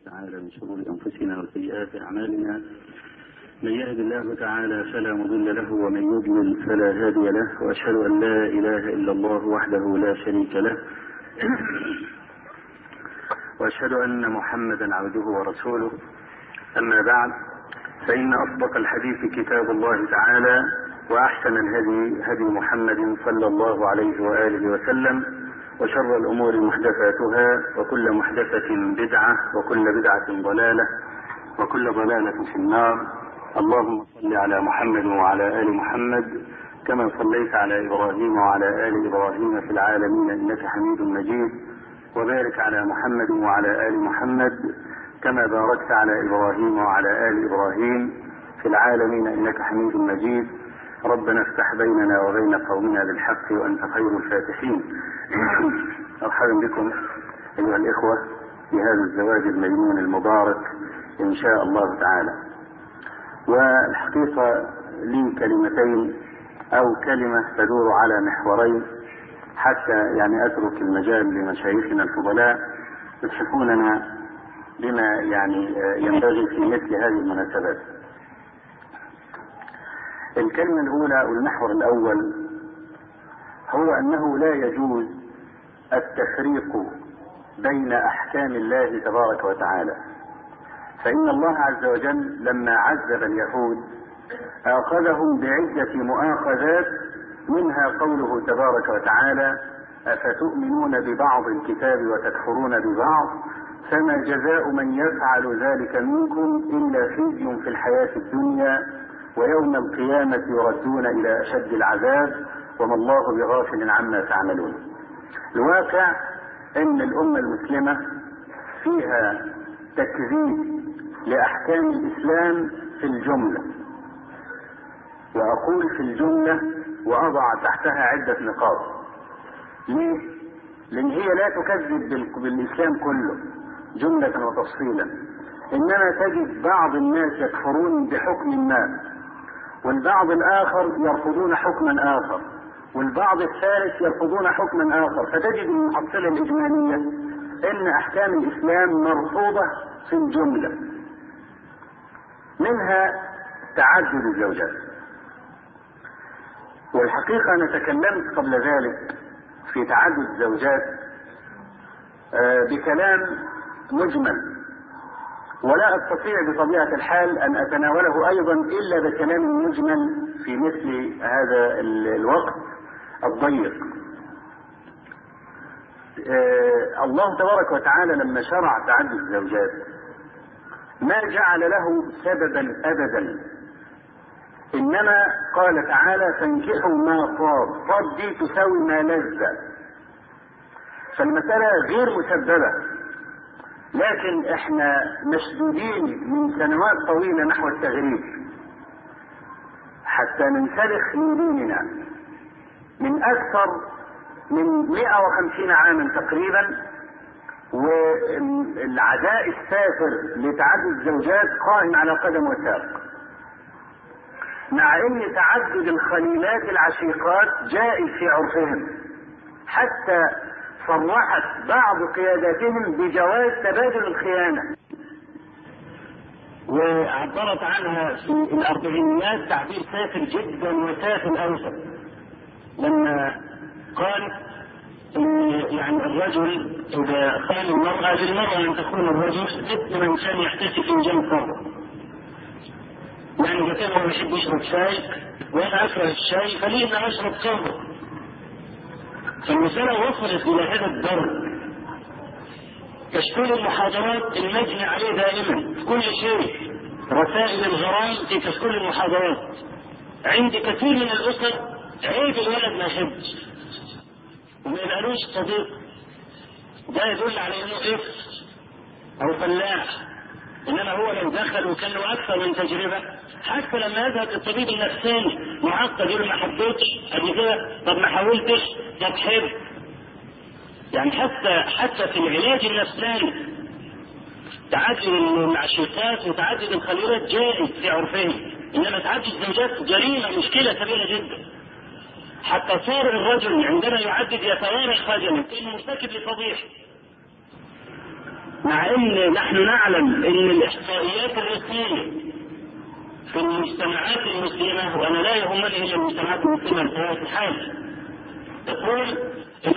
تعالى من شرور أنفسنا وسيئات أعمالنا. من يهد الله تعالى فلا مضل له ومن يضلل فلا هادي له، وأشهد أن لا إله إلا الله وحده لا شريك له وأشهد أن محمدا عبده ورسوله. أما بعد، فإن أصدق الحديث كتاب الله تعالى، وأحسن الهدي هدي محمد صلى الله عليه وآله وسلم، وشر الأمور محدثاتها، وكل محدثة بدعة، وكل بدعة ضلالة، وكل ضلالة في النار. اللهم صل على محمد وعلى آل محمد كما صليت على إبراهيم وعلى آل إبراهيم في العالمين إنك حميد مجيد، وبارك على محمد وعلى آل محمد كما باركت على إبراهيم وعلى آل إبراهيم في العالمين إنك حميد مجيد. ربنا افتح بيننا وبين قومنا بالحق وأنت خير الفاتحين. مرحبا بكم أيها الإخوة في هذا الزواج الميمون المبارك إن شاء الله تعالى. والحقيقة لي كلمتين أو كلمة تدور على محورين حتى أترك المجال لمشايخنا الفضلاء يتحفوننا بما ينبغي في مثل هذه المناسبات. الكلمة الأولى والمحور الأول هو أنه لا يجوز التفريق بين أحكام الله تبارك وتعالى، فإن الله عز وجل لما عذب اليهود أخذهم بعدة مؤاخذات، منها قوله تبارك وتعالى: أفتؤمنون ببعض الكتاب وتكفرون ببعض فما جزاء من يفعل ذلك منكم إلا خزي في الحياة الدنيا ويوم القيامة يردون إلى أشد العذاب وما الله بغافل عما تعملون. الواقع أن الأمة المسلمة فيها تكذيب لأحكام الإسلام في الجملة، وأقول في الجملة وأضع تحتها عدة نقاط. ليه؟ لأن هي لا تكذب بالإسلام كله جملة وتفصيلا، إنما تجد بعض الناس يكفرون بحكم ما، والبعض الآخر يرفضون حكما آخر، والبعض الثالث يرفضون حكما آخر، فتجد المحصلة الإجمالية أن أحكام الإسلام مرفوضة في الجملة. منها تعدد الزوجات، والحقيقة أنا تكلمت قبل ذلك في تعدد الزوجات بكلام مجمل، ولا أستطيع بطبيعة الحال أن أتناوله أيضا إلا بكلام مجمل في مثل هذا الوقت الضيق. الله تبارك وتعالى لما شرع تعدد الزوجات ما جعل له سببا أبدا، إنما قال تعالى: فانكحوا ما طاب دي تساوي ما لذ، فالمسألة غير مسببة، لكن احنا مشدودين من سنوات طويلة نحو التغريب حتى ننسلخ من ديننا من أكثر من 150 عاما تقريبا، والعداء السافر لتعدد الزوجات قائم على قدم وساق، مع ان تعدد الخليلات العشيقات جائز في عرفهم، حتى صرحت بعض قياداتهم بجواز تبادل الخيانة، وعبرت عنها في الأربعينيات تعبير سافر جدا وسافل أوسط، لما قال الرجل إذا خان المرأة للمرأة أن تخون الرجل مثل من كان يحتسي فنجان خمر. إذا كان هو يحب يشرب شاي وأنا أكره الشاي فليه أن أشرب خمر. فالمسألة وصلت إلى هذا الدرجة. تشكيل المحاضرات المجني عليه دائما في كل شيء، رسائل الغرام في تشكيل المحاضرات. عند كثير من الأسر عيب الولد ما يحبش وما يبقالوش صديق، ده يدل على انه إفس او فلاح، انما هو لو دخل وكان له اكثر من تجربة، حتى لما يذهب الطبيب النفساني معقد يقول ما حبيتش قبل كده، طب ما حاولتش، طب حب. حتى في العلاج النفساني تعدد المعشوقات وتعدد الخليلات جائز في عرفهم، انما تعدد الزوجات جريمة مشكلة كبيرة جدا، حتى صار الرجل عندما يعدد يتوارى خجلا كأنه مرتكب لفضيحة. مع ان نحن نعلم ان الاحصائيات الرسميه في المجتمعات المسلمه، وانا لا يهمني الا المجتمعات المسلمه بطبيعه الحال، تقول ان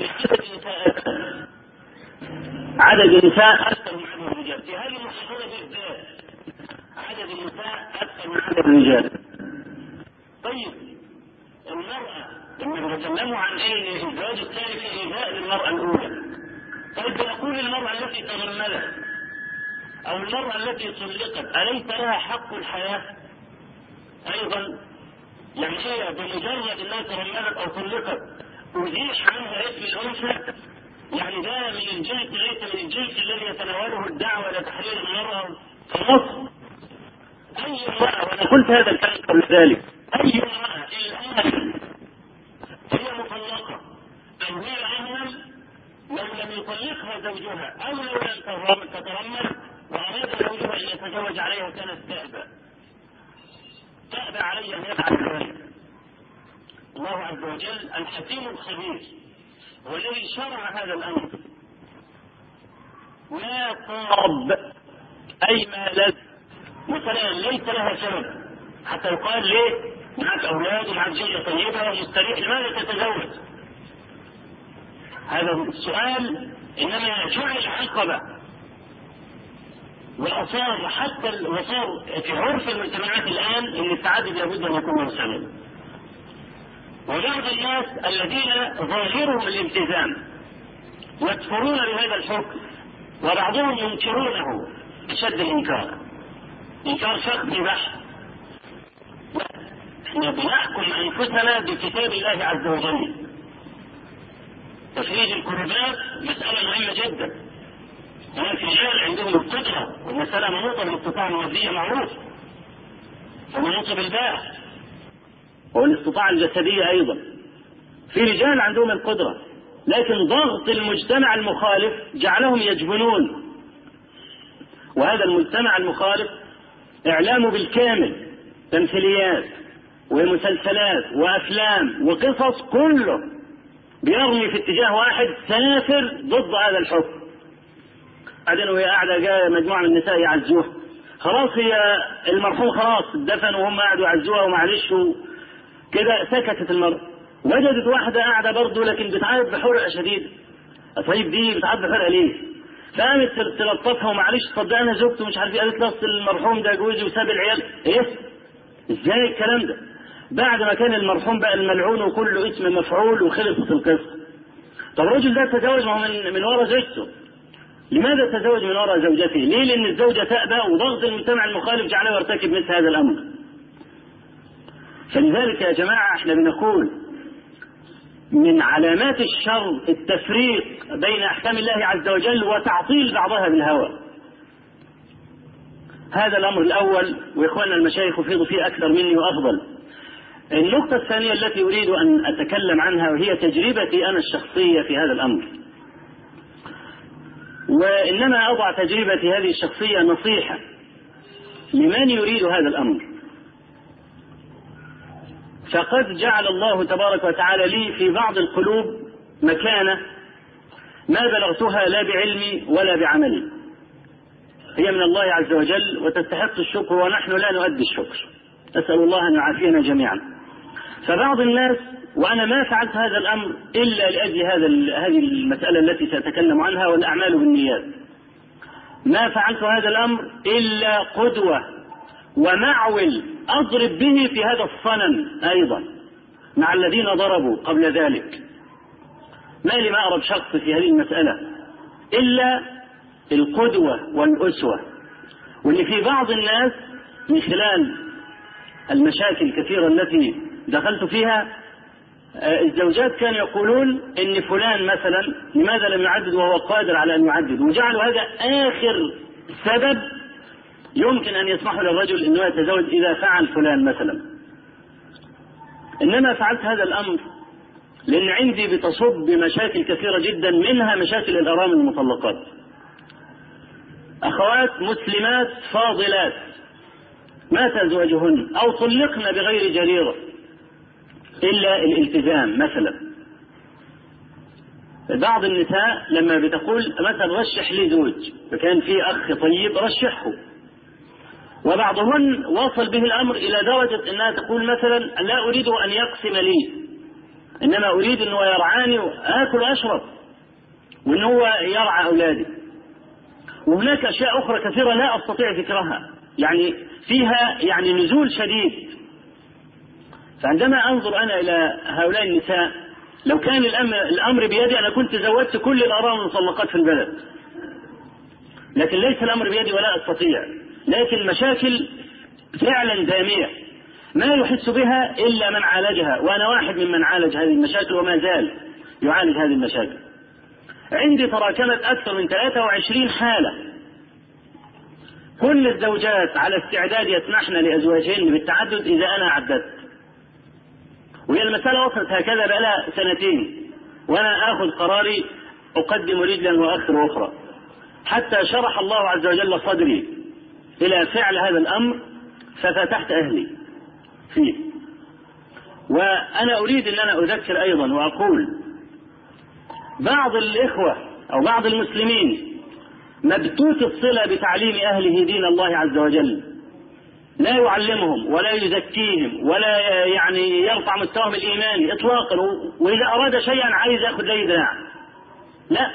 عدد النساء اكثر من عدد الرجال. في هذه المحاضره بالذات عدد النساء اكثر من عدد الرجال. طيب المراه لما نتكلموا عن ايه؟ الزواج الثاني في ايذاء للمراه الاولى. طيب بنقول المراه التي ترملت او المراه التي طلقت اليس لها حق الحياه ايضا؟ يعني هي بمجرد انها ترملت او طلقت ازيح عنها اسم الانثى؟ يعني ده من الجنس ليس من الجنس الذي يتناوله الدعوه الى تحرير المراه في مصر. اي امراه، وانا قلت هذا الكلام قبل ذلك، اي امراه الان هي مطلقه او هي اهمل لو لم يطلقها زوجها او لو لم تترمل واراد زوجها ان يتزوج عليها وكانت تأبى عليه ان يفعل ذلك. الله عز وجل الحكيم الخبير هو الذي شرع هذا الامر. لا طاب اي مالت مثلا ليس لها سبب حتى يقال ليه معك اولاد ومعك زوجه طيبه ومستريح لماذا تتزوج؟ هذا السؤال انما جعل عقبه واصار حتى وصار في عرف المجتمعات الان ان التعدد لابد ان يكون مرسلا. وبعض الناس الذين ظاهرهم الالتزام يكفرون بهذا الحكم وبعضهم ينكرونه بشد الانكار، انكار شخصي بحت. احنا بنحكم انفسنا بكتاب الله عز وجل. تفريج الكربات مسألة مهمة جدا. هناك رجال عندهم القدرة والمسألة منوطة بالاستطاعة المادية معروف ومنوطة بالباع والاستطاعة الجسدية أيضا. في رجال عندهم القدرة لكن ضغط المجتمع المخالف جعلهم يجبنون. وهذا المجتمع المخالف إعلامه بالكامل تمثيليات ومسلسلات وأفلام وقصص كله بيرمي في اتجاه واحد سافر ضد هذا الحكم. بعدين وهي قاعدة جاء مجموعة من النساء يعزوها، خلاص هي المرحوم خلاص دفن وهم قاعدوا يعزوها ومعلش كده سكتت المرأة. وجدت واحدة قاعدة برضه لكن بتعيط بحرقة شديدة. طيب دي بتعيط بحرقة ليه؟ فقامت تلطفها ومعلش صدق انا زوجته مش عارف ايه. قالت له المرحوم ده جوزي وساب العيال. ايه؟ ازاي الكلام ده؟ بعد ما كان المرحوم بقى الملعون وكله اسم مفعول وخلصت القصة. طب الرجل ده تزوج من وراء زوجته. لماذا تزوج من وراء زوجته؟ ليه؟ لأن الزوجة تأبى وضغط المجتمع المخالف جعله يرتكب مثل هذا الأمر. فلذلك يا جماعة احنا بنقول من علامات الشر التفريق بين أحكام الله عز وجل وتعطيل بعضها بالهوى. هذا الأمر الأول، وإخواننا المشايخ يفيضوا فيه أكثر مني وأفضل. النقطة الثانية التي أريد أن أتكلم عنها وهي تجربتي أنا الشخصية في هذا الأمر، وإنما أضع تجربتي هذه الشخصية نصيحة لمن يريد هذا الأمر. فقد جعل الله تبارك وتعالى لي في بعض القلوب مكانة ما بلغتها لا بعلمي ولا بعملي، هي من الله عز وجل وتستحق الشكر ونحن لا نؤدي الشكر، أسأل الله أن يعافينا جميعا. فبعض الناس، وأنا ما فعلت هذا الأمر إلا لأجل هذه المسألة التي سأتكلم عنها والأعمال بالنيات، ما فعلت هذا الأمر إلا قدوة ومعول أضرب به في هذا الصنم أيضا مع الذين ضربوا قبل ذلك. ما لي ما أرب شخص في هذه المسألة إلا القدوة والأسوة. واللي في بعض الناس من خلال المشاكل الكثيرة التي دخلت فيها، الزوجات كانوا يقولون إن فلان مثلا لماذا لم يعدد وهو قادر على أن يعدد، وجعلوا هذا آخر سبب يمكن أن يسمحوا للرجل أنه يتزوج إذا فعل فلان مثلا. إنما فعلت هذا الأمر لأن عندي بتصب بمشاكل كثيرة جدا، منها مشاكل الأرامل المطلقات. أخوات مسلمات فاضلات مات أزواجهن أو طلقن بغير جريرة إلا الالتزام مثلا. بعض النساء لما بتقول مثلا رشح لي زوج، فكان في أخ طيب رشحه، وبعضهن وصل به الأمر إلى درجة أنها تقول مثلا لا أريد أن يقسم لي، إنما أريد أنه يرعاني وآكل وأشرب، وأنه هو يرعى أولادي. وهناك أشياء أخرى كثيرة لا أستطيع ذكرها، يعني فيها يعني نزول شديد. فعندما أنظر أنا إلى هؤلاء النساء، لو كان الأمر بيدي أنا كنت زودت كل الأرامل المطلقات في البلد، لكن ليس الأمر بيدي ولا أستطيع. لكن المشاكل فعلا دامية ما يحس بها إلا من عالجها، وأنا واحد ممن عالج هذه المشاكل وما زال يعالج هذه المشاكل. عندي تراكمت أكثر من 23 حالة، كل الزوجات على استعداد يسمحن لأزواجهن بالتعدد إذا أنا عددت، وهي المسألة وصلت هكذا بقالها 2 سنين، وأنا آخذ قراري أقدم رجلا وأخر أخرى، حتى شرح الله عز وجل صدري إلى فعل هذا الأمر، ففتحت أهلي فيه. وأنا أريد أن أنا أذكر أيضا وأقول بعض الإخوة أو بعض المسلمين مبتوت الصلة بتعليم أهله دين الله عز وجل، لا يعلمهم ولا يزكيهم ولا يعني يرفع مستواهم الإيماني إطلاقا، وإذا أراد شيئا عايز يأخذ لي دراع. لا،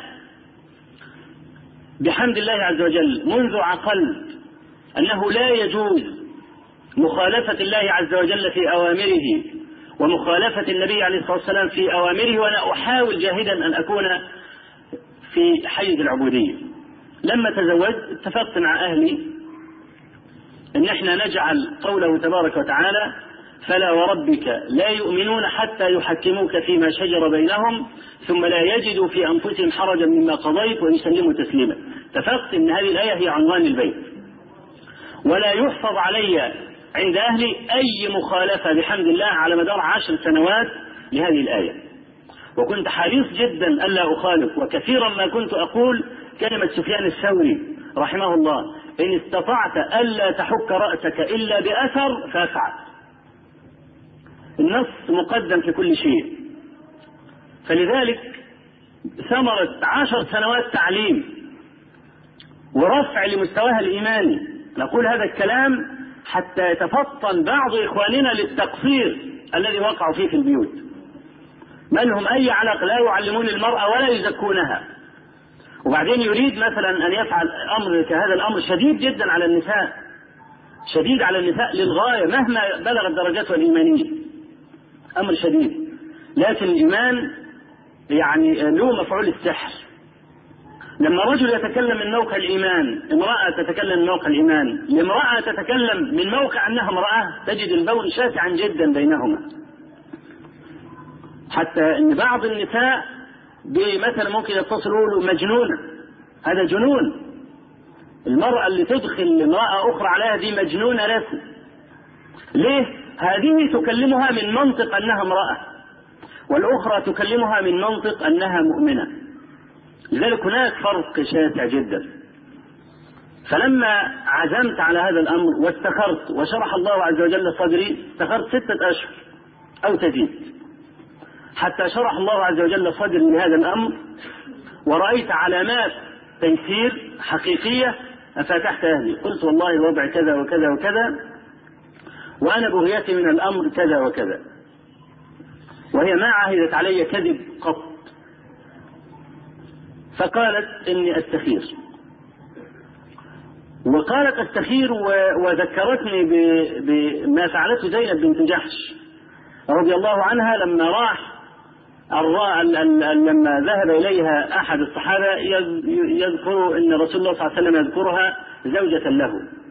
بحمد الله عز وجل منذ عقلت أنه لا يجوز مخالفة الله عز وجل في أوامره ومخالفة النبي عليه الصلاة والسلام في أوامره، وأنا أحاول جاهدا أن أكون في حيز العبودية. لما تزوجت اتفقت مع أهلي إن احنا نجعل قوله تبارك وتعالى فلا وربك لا يؤمنون حتى يحكموك فيما شجر بينهم ثم لا يجدوا في أنفسهم حرجا مما قضيت ويسلموا تسليما. اتفقت إن هذه الآية هي عنوان البيت، ولا يحفظ علي عند أهلي أي مخالفة بحمد الله على مدار 10 سنوات لهذه الآية، وكنت حريص جدا ألا أخالف. وكثيرا ما كنت أقول كلمة سفيان الثوري رحمه الله: إن استطعت ألا تحك رأسك إلا بأثر فافعل. النص مقدم في كل شيء. فلذلك ثمرة 10 سنوات تعليم ورفع لمستواها الإيماني. نقول هذا الكلام حتى يتفطن بعض إخواننا للتقصير الذي وقعوا فيه في البيوت، ما لهم أي علاقة، لا يعلمون المرأة ولا يزكونها، وبعدين يريد مثلا أن يفعل أمر كهذا. الأمر شديد جدا على النساء، شديد على النساء للغاية مهما بلغت درجاتها الإيمانية، أمر شديد. لكن الإيمان يعني له مفعول السحر. لما رجل يتكلم من موقع الإيمان، امرأة تتكلم من موقع الإيمان، لامرأة تتكلم من موقع أنها امرأة، تجد البون شاسعا جدا بينهما، حتى أن بعض النساء بمثلا ممكن يتصلوا له مجنونة. هذا جنون. المرأة اللي تدخل امرأة أخرى عليها دي مجنونة رسم. ليه؟ هذه تكلمها من منطق أنها امرأة، والأخرى تكلمها من منطق أنها مؤمنة. لذلك هناك فرق شاسع جدا. فلما عزمت على هذا الأمر واستخرت وشرح الله عز وجل صدري، استخرت 6 أشهر أو تزيد حتى شرح الله عز وجل صدري لهذا الأمر، ورأيت علامات تيسير حقيقية. ففتحت أهلي قلت والله الوضع كذا وكذا وكذا، وأنا بغيتي من الأمر كذا وكذا، وهي ما عهدت علي كذب قط. فقالت إني أستخير، وقالت أستخير وذكرتني بما فعلته زينب بنت جحش رضي الله عنها لما راح لما ذهب إليها أحد الصحابة يذكر أن رسول الله صلى الله عليه وسلم يذكرها زوجة له.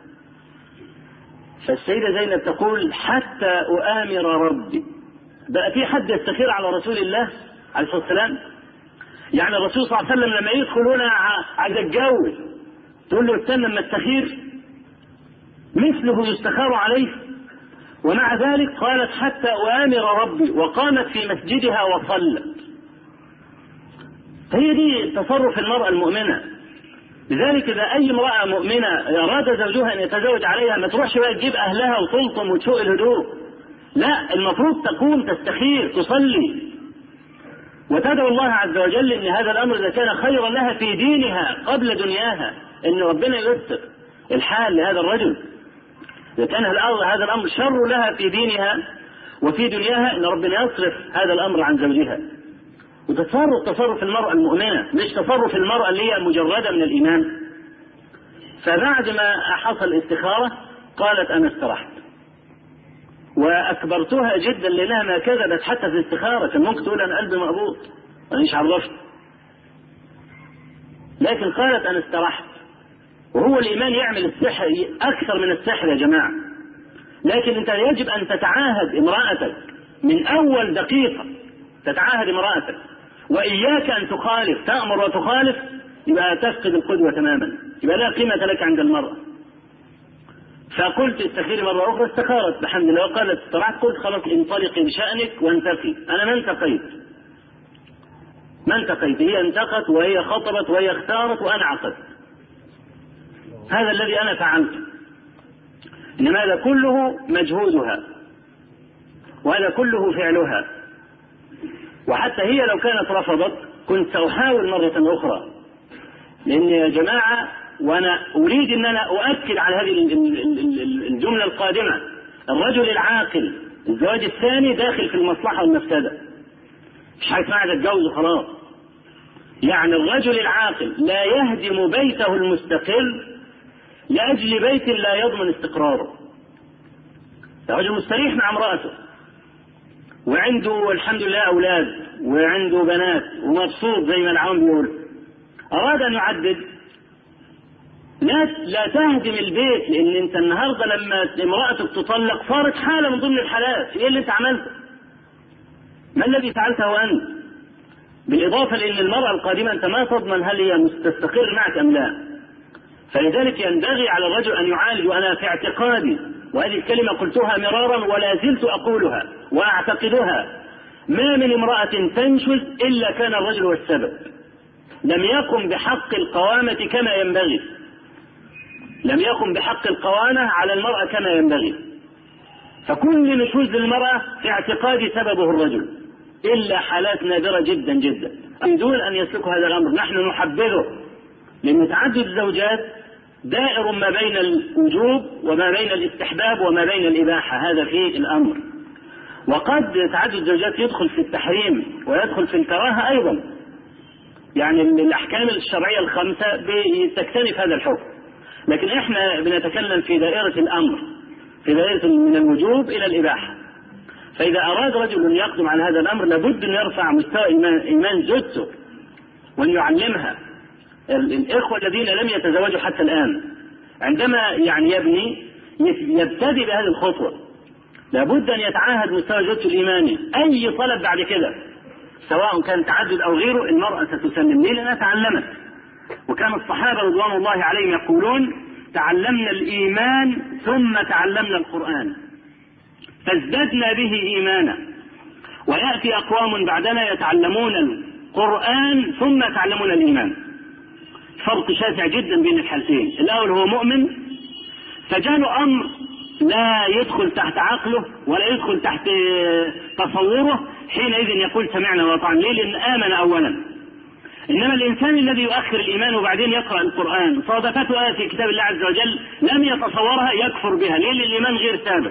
فالسيدة زينب تقول حتى أؤامر ربي. بقى في حد يستخير على رسول الله عليه الصلاة والسلام؟ يعني الرسول صلى الله عليه وسلم لما يدخل هنا عايز يتجوز تقول له استنى لما استخير؟ مثله يستخار عليه. ومع ذلك قالت حتى أؤامر ربي، وقامت في مسجدها وصلت. هي دي تصرف المرأة المؤمنة. لذلك إذا أي امرأة مؤمنة أراد زوجها أن يتزوج عليها ما تروحش بقى تجيب أهلها وتلطم وتسوق الهدوء، لا، المفروض تقوم تستخير تصلي وتدعو الله عز وجل ان هذا الامر اذا كان خيرا لها في دينها قبل دنياها ان ربنا ييسر الحال لهذا الرجل. اذا كان هذا الامر شر لها في دينها وفي دنياها ان ربنا يصرف هذا الامر عن زوجها. وتصرف المرأة المؤمنة مش تصرف المرأة اللي هي مجردة من الإيمان. فبعد ما حصل الاستخارة قالت أنا استرحت، وأكبرتها جدا لأنها ما كذبت حتى في الاستخارة. كان ممكن تقول أنا قلبي مقبوض أنا مش عرفت، لكن قالت أنا استرحت. وهو الإيمان يعمل السحر أكثر من السحر يا جماعة. لكن أنت يجب أن تتعاهد امرأتك من أول دقيقة، تتعاهد امرأتك، وإياك أن تخالف، تأمر وتخالف يبقى تفقد القدوة تماما، يبقى لا قيمة لك عند المرأة. فقلت استخيري مرة أخرى، استخارت الحمد لله وقالت استرحت. قلت خلاص انطلقي بشأنك وانتقي. أنا ما انتقيت، هي انتقت وهي خطبت وهي اختارت وأنا عقدت. هذا الذي أنا فعلته. إنما هذا كله مجهودها وهذا كله فعلها. وحتى هي لو كانت رفضت كنت سأحاول مرة أخرى، لأن يا جماعة وأنا أريد أن أنا أؤكد على هذه الجملة القادمة: الرجل العاقل الزواج الثاني داخل في المصلحة والمفسدة، مش حاجة اسمها تتجوز وخلاص. يعني الرجل العاقل لا يهدم بيته المستقل لأجل بيت لا يضمن استقراره. الرجل مستريح مع امرأته وعنده الحمد لله أولاد وعنده بنات ومبسوط زي ما العام بيقول، أراد أن يعدد، لا تهدم البيت. لأن أنت النهاردة لما امرأتك تطلق صارت حالة من ضمن الحالات. إيه اللي أنت عملته؟ ما الذي فعلته أنت؟ بالإضافة لأن المرأة القادمة أنت ما تضمن هل هي مستقر معك أم لا. فلذلك ينبغي على الرجل أن يعالج. وأنا في اعتقادي، وهذه الكلمة قلتها مرارا ولا زلت أقولها وأعتقدها: ما من امرأة تنشز إلا كان الرجل هو السبب. لم يقم بحق القوامة كما ينبغي، لم يقم بحق القوامة على المرأة كما ينبغي. فكل نشوز للمرأة في اعتقادي سببه الرجل، إلا حالات نادرة جدا جدا دون أن يسلكوا هذا الأمر. نحن نحبذه، لأن تعدد الزوجات دائر ما بين الوجوب وما بين الاستحباب وما بين الإباحة، هذا في الأمر. وقد تعدد الزوجات يدخل في التحريم ويدخل في الكراهة أيضا. يعني الأحكام الشرعية الخمسة تكتنف هذا الحكم، لكن احنا بنتكلم في دائرة الأمر، في دائرة من الوجوب إلى الإباحة. فإذا أراد رجل أن يقدم على هذا الأمر لابد أن يرفع مستوى إيمان زوجته وأن يعلمها. الإخوة الذين لم يتزوجوا حتى الآن عندما يعني يبتدي بهذه الخطوة لابد أن يتعاهد مستوى زوجته الإيماني. أي طلب بعد كده سواء كان تعدد أو غيره المرأة ستسلم ليه؟ لأنها تعلمت. وكان الصحابة رضوان الله عليهم يقولون: تعلمنا الإيمان ثم تعلمنا القرآن فازددنا به إيمانا، ويأتي أقوام بعدنا يتعلمون القرآن ثم يتعلمون الإيمان. فرق شاسع جدا بين الحالتين. الأول هو مؤمن فجاله أمر لا يدخل تحت عقله ولا يدخل تحت تصوره، حينئذ يقول سمعنا وأطعنا. ليه؟ لأن آمن أولا. إنما الإنسان الذي يؤخر الإيمان وبعدين يقرأ القرآن صادفته آية في كتاب الله عز وجل لم يتصورها يكفر بها. ليه؟ لأن الإيمان غير سابق.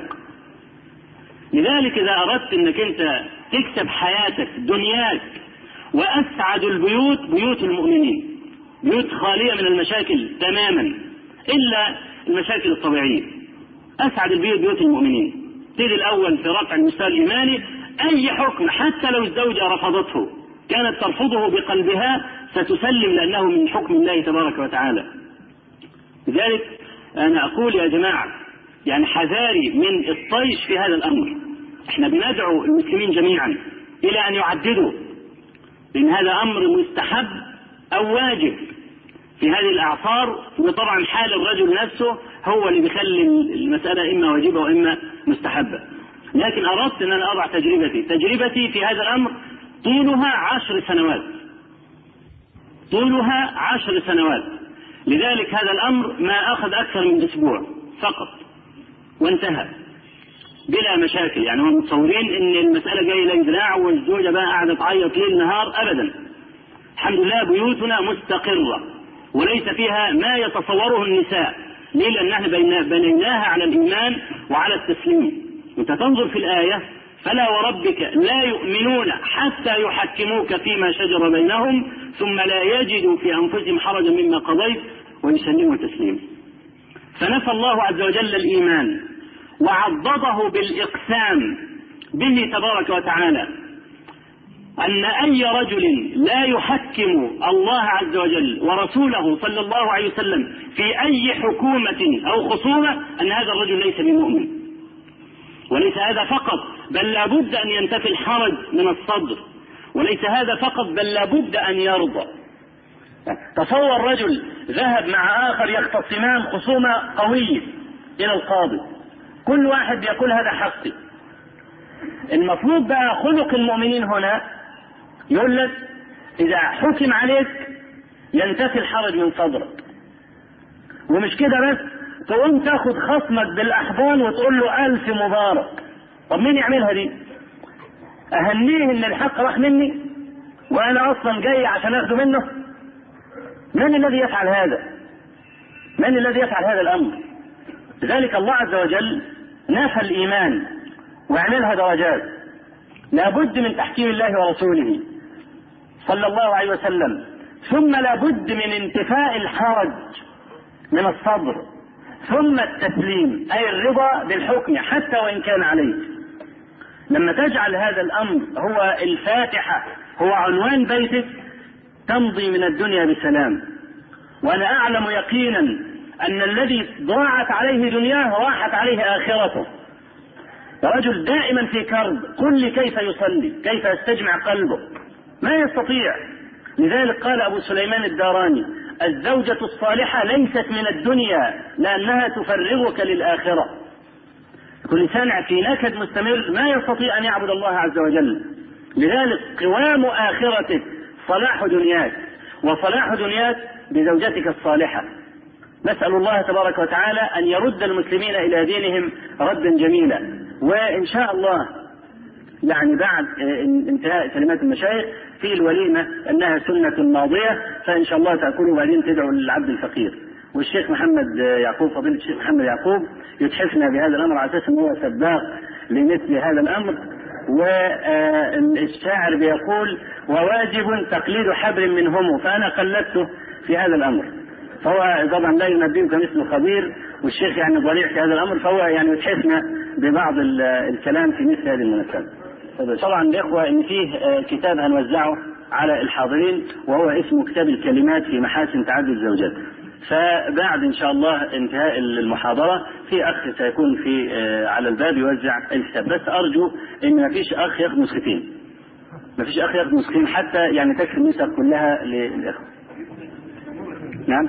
لذلك إذا أردت أنك أنت تكسب حياتك دنياك، وأسعد البيوت بيوت المؤمنين، بيوت خالية من المشاكل تماما إلا المشاكل الطبيعية. أسعد البيوت بيوت المؤمنين. تيجي الأول في رفع المستوى الإيماني. أي حكم حتى لو الزوجة رفضته كانت ترفضه بقلبها ستسلم لأنه من حكم الله تبارك وتعالى. لذلك أنا أقول يا جماعة يعني حذاري من الطيش في هذا الأمر. احنا بندعو المسلمين جميعا إلى أن يعددوا، لأن هذا أمر مستحب أو واجب في هذه الأعصار. وطبعا حال الرجل نفسه هو اللي بيخلي المسألة إما واجبة وإما مستحبة. لكن أردت أن أنا أضع تجربتي في هذا الأمر طولها 10 سنوات، طولها 10 سنوات. لذلك هذا الأمر ما أخذ أكثر من أسبوع فقط وانتهى. بلا مشاكل. يعني هم متصورين ان المسألة جاية لها دراع والزوجة بقى قاعدة تعيط ليل نهار، ابدا. الحمد لله بيوتنا مستقرة وليس فيها ما يتصوره النساء. ليه؟ لان احنا بنيناها على الايمان وعلى التسليم. انت تنظر في الآية: فلا وربك لا يؤمنون حتى يحكموك فيما شجر بينهم ثم لا يجدوا في انفسهم حرجا مما قضيت ويسلموا تسليما. فنفى الله عز وجل الإيمان وعضده بالإقسام به تبارك وتعالى أن أي رجل لا يحكم الله عز وجل ورسوله صلى الله عليه وسلم في أي حكومة أو خصومة أن هذا الرجل ليس بمؤمن. وليس هذا فقط، بل لابد أن ينتفي الحرج من الصدر. وليس هذا فقط، بل لابد أن يرضى. تصور رجل ذهب مع آخر يختصمان خصومة قوية إلى القاضي، كل واحد بيقول هذا حقي. المفروض بقى خلق المؤمنين هنا يقول لك إذا حكم عليك ينتفي الحرج من صدرك. ومش كده بس، تقوم تاخد خصمك بالأحضان وتقول له ألف مبارك. طب مين يعملها دي؟ أهنيه إن الحق راح مني وأنا أصلا جاي عشان أخده منه؟ من الذي يفعل هذا؟ من الذي يفعل هذا الأمر؟ لذلك الله عز وجل نفى الإيمان وعملها درجات. لابد من تحكيم الله ورسوله صلى الله عليه وسلم، ثم لابد من انتفاء الحرج من الصدر، ثم التسليم أي الرضا بالحكم حتى وإن كان عليك. لما تجعل هذا الأمر هو الفاتحة، هو عنوان بيتك، تمضي من الدنيا بسلام. وأنا أعلم يقينا أن الذي ضاعت عليه دنياه راحت عليه آخرته. رجل دائما في كرب، قل لي كيف يصلي، كيف يستجمع قلبه، ما يستطيع. لذلك قال أبو سليمان الداراني: الزوجة الصالحة ليست من الدنيا لأنها تفرغك للآخرة. كل إنسان في نكد مستمر ما يستطيع أن يعبد الله عز وجل. لذلك قوام آخرتك صلاح دنياك، وصلاح دنياك بزوجتك الصالحة. نسأل الله تبارك وتعالى أن يرد المسلمين إلى دينهم ردا جميلا. وإن شاء الله يعني بعد انتهاء كلمات المشايخ في الوليمة أنها سنة ماضية، فإن شاء الله تأكلوا وبعدين تدعوا للعبد الفقير. والشيخ محمد يعقوب، فضيلة الشيخ محمد يعقوب، يتحفنا بهذا الأمر على أساس أنه سباق لمثل هذا الأمر. والشاعر بيقول: وواجب تقليد حبر منهم، فأنا قلدته في هذا الأمر. فهو طبعا لا ينبئك مثل خبير، والشيخ يعني ضليع في هذا الأمر، فهو يعني يتحفنا ببعض الكلام في مثل هذه المناسبات. طبعا الإخوة إن فيه كتاب هنوزعه على الحاضرين، وهو اسمه كتاب الكلمات في محاسن تعدد الزوجات. فبعد إن شاء الله انتهاء المحاضرة في أخ سيكون في على الباب يوزع الكتاب. بس أرجو إن ما فيش أخ ياخذ نسختين، ما فيش أخ ياخذ نسختين حتى يعني تكفي النسخ كلها للإخوة. نعم.